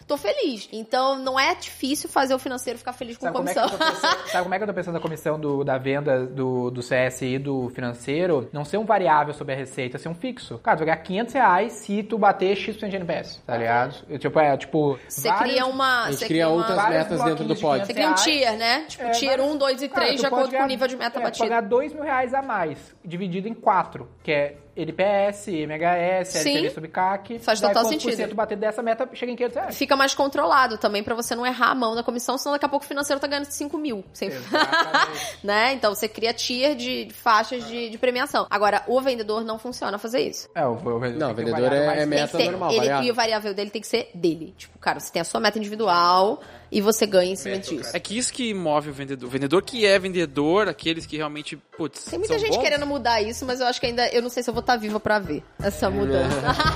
tô feliz. Então, não é difícil fazer o financeiro ficar feliz com Sabe como, é comissão. que eu tô pensando, sabe como é que eu tô pensando na comissão do, da venda do, do C S I do financeiro? Não ser um variável sobre a receita, ser um fixo. Cara, tu vai ganhar quinhentos reais se tu bater X por cento de N P S, tá ligado? Eu, tipo, é, tipo... Você vários- cria uma... A gente você cria uma- outras vários metas dentro do bloquinhos de pod. Você cria um tier, né? Tipo, É, tier vários- um, dois e Cara, três, tu de pode acordo com ganhar- o nível de meta é, tu batido. pode ganhar dois mil reais a mais, dividido em quatro, que é N P S, M H S, Sim. L T V sobre C A C. Faz Daí, total quantos por sentido. cento bater dessa meta, chega em quinhentos reais. Fica mais controlado também pra você não errar a mão na comissão, senão daqui a pouco o financeiro tá ganhando cinco mil. Sem... Exatamente. né? Então você cria tier de de faixas de, de premiação. Agora, o vendedor não funciona fazer isso. É, o, o, o, Não, o tem vendedor variável é- mais- é Tem que meta ser- normal, ele, variável. e o variável dele tem que ser dele. Tipo, cara, você tem a sua meta individual e você ganha em cima disso. É que isso que move o vendedor. O vendedor que é vendedor, aqueles que realmente, putz, Tem muita são gente bons. querendo mudar isso, mas eu acho que ainda... Eu não sei se eu vou estar viva pra ver essa mudança.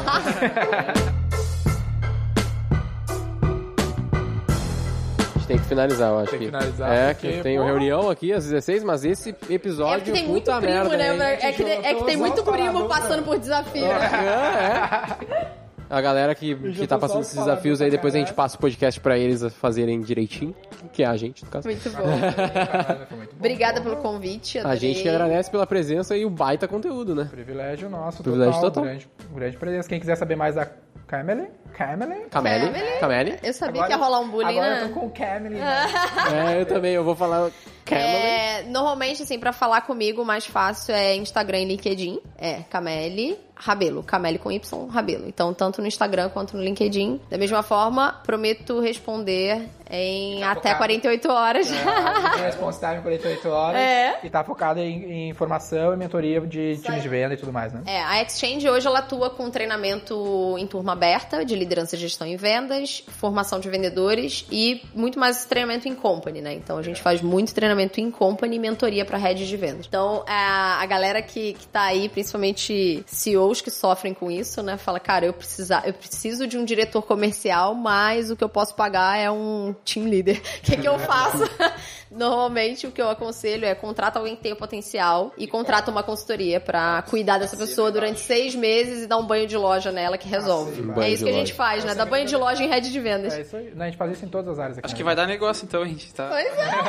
A gente tem que finalizar, eu acho Tem que que. finalizar, É, porque, que eu tenho pô. reunião aqui às dezesseis, mas esse episódio, É porque tem muito puta primo, merda, né? hein? É que, é que tem muito primo passando por desafio. É, é. A galera que, que tá passando esses desafios aí, depois a gente passa o podcast pra eles fazerem direitinho, que é a gente, no caso. Muito bom. Foi muito bom. Obrigada pelo convite, A adorei. gente que agradece pela presença e o baita conteúdo, né? Privilégio nosso, Privilégio total. total. Grande, grande presença. Quem quiser saber mais da Cameli, Cameli. Cameli, Cameli. Cameli. Eu sabia que ia rolar um bullying, agora né? eu tô com o Cameli. né? É, eu também, eu vou falar Cameli. É, normalmente, assim, pra falar comigo, o mais fácil é Instagram e LinkedIn. É, Cameli Rabelo. Cameli com Y, Rabelo. Então, tanto no Instagram quanto no LinkedIn. Da mesma forma, prometo responder em Tá até focado. quarenta e oito horas. É, response time quarenta e oito horas. É. E tá focada em, em informação e mentoria de times de venda e tudo mais, né? É, a Exchange hoje ela atua com treinamento em turma aberta de liderança e gestão em vendas, formação de vendedores e muito mais treinamento em company, né? Então a gente faz muito treinamento em company e mentoria para redes de vendas. Então a, a galera que, que tá aí, principalmente C E Os que sofrem com isso, né? Fala, cara, eu, precisa, eu preciso de um diretor comercial, mas o que eu posso pagar é um team leader. O que, que eu faço? Normalmente o que eu aconselho é contrata alguém que tenha potencial e contrata uma consultoria pra cuidar dessa pessoa durante seis meses e dar um banho de loja nela que resolve. Um É banho isso de que a gente loja. faz, né? Dá banho de loja em rede de vendas. É isso aí. A gente faz isso em todas as áreas aqui. Acho né? que vai dar negócio então, a gente tá... Pois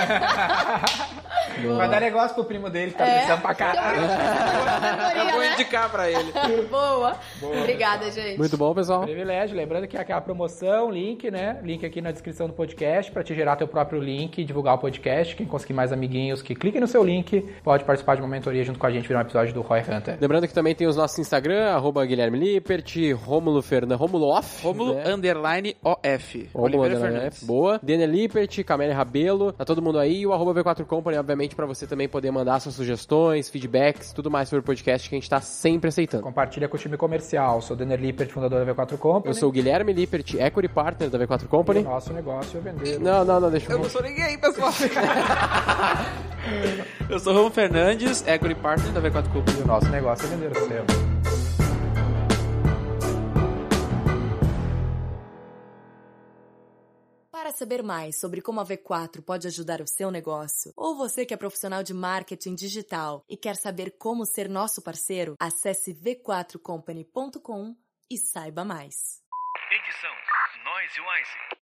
é. Vai dar negócio pro primo dele, que tá É. precisando pra caralho. Eu vou indicar pra ele. Boa. Obrigada, gente. Muito bom, pessoal. Privilégio, lembrando que é aquela promoção, link, né? Link aqui na descrição do podcast pra te gerar teu próprio link e divulgar o podcast. Quem conseguir mais amiguinhos que cliquem no seu link, pode participar de uma mentoria junto com a gente virar um episódio do Roy Hunter. Lembrando que também tem os nossos Instagram, arroba Guilherme Lippert, Rômulo Fernando, Rômulo Off. Rômulo né? underline O F. Rômulo Oliveira underline Fernandes. F, boa. Daniel Lippert, Cameli Rabelo, tá todo mundo aí. E o arroba V quatro Company, obviamente, pra você também poder mandar suas sugestões, feedbacks, tudo mais sobre o podcast que a gente tá sempre aceitando. Compartilha com o time comercial. Sou o Denner Lippert, fundador da V quatro Company. Eu sou o Guilherme Lippert, Equity Partner da V quatro E o Company. nosso negócio é vender. Não, não, não, deixa eu... Eu não sou ninguém, pessoal. Eu sou Romulo Fernandes, Equity Partner da V quatro Company. E o nosso negócio é vender o seu. Para saber mais sobre como a V quatro pode ajudar o seu negócio, ou você que é profissional de marketing digital e quer saber como ser nosso parceiro, acesse v quatro company ponto com e saiba mais. Edição Noise Wise.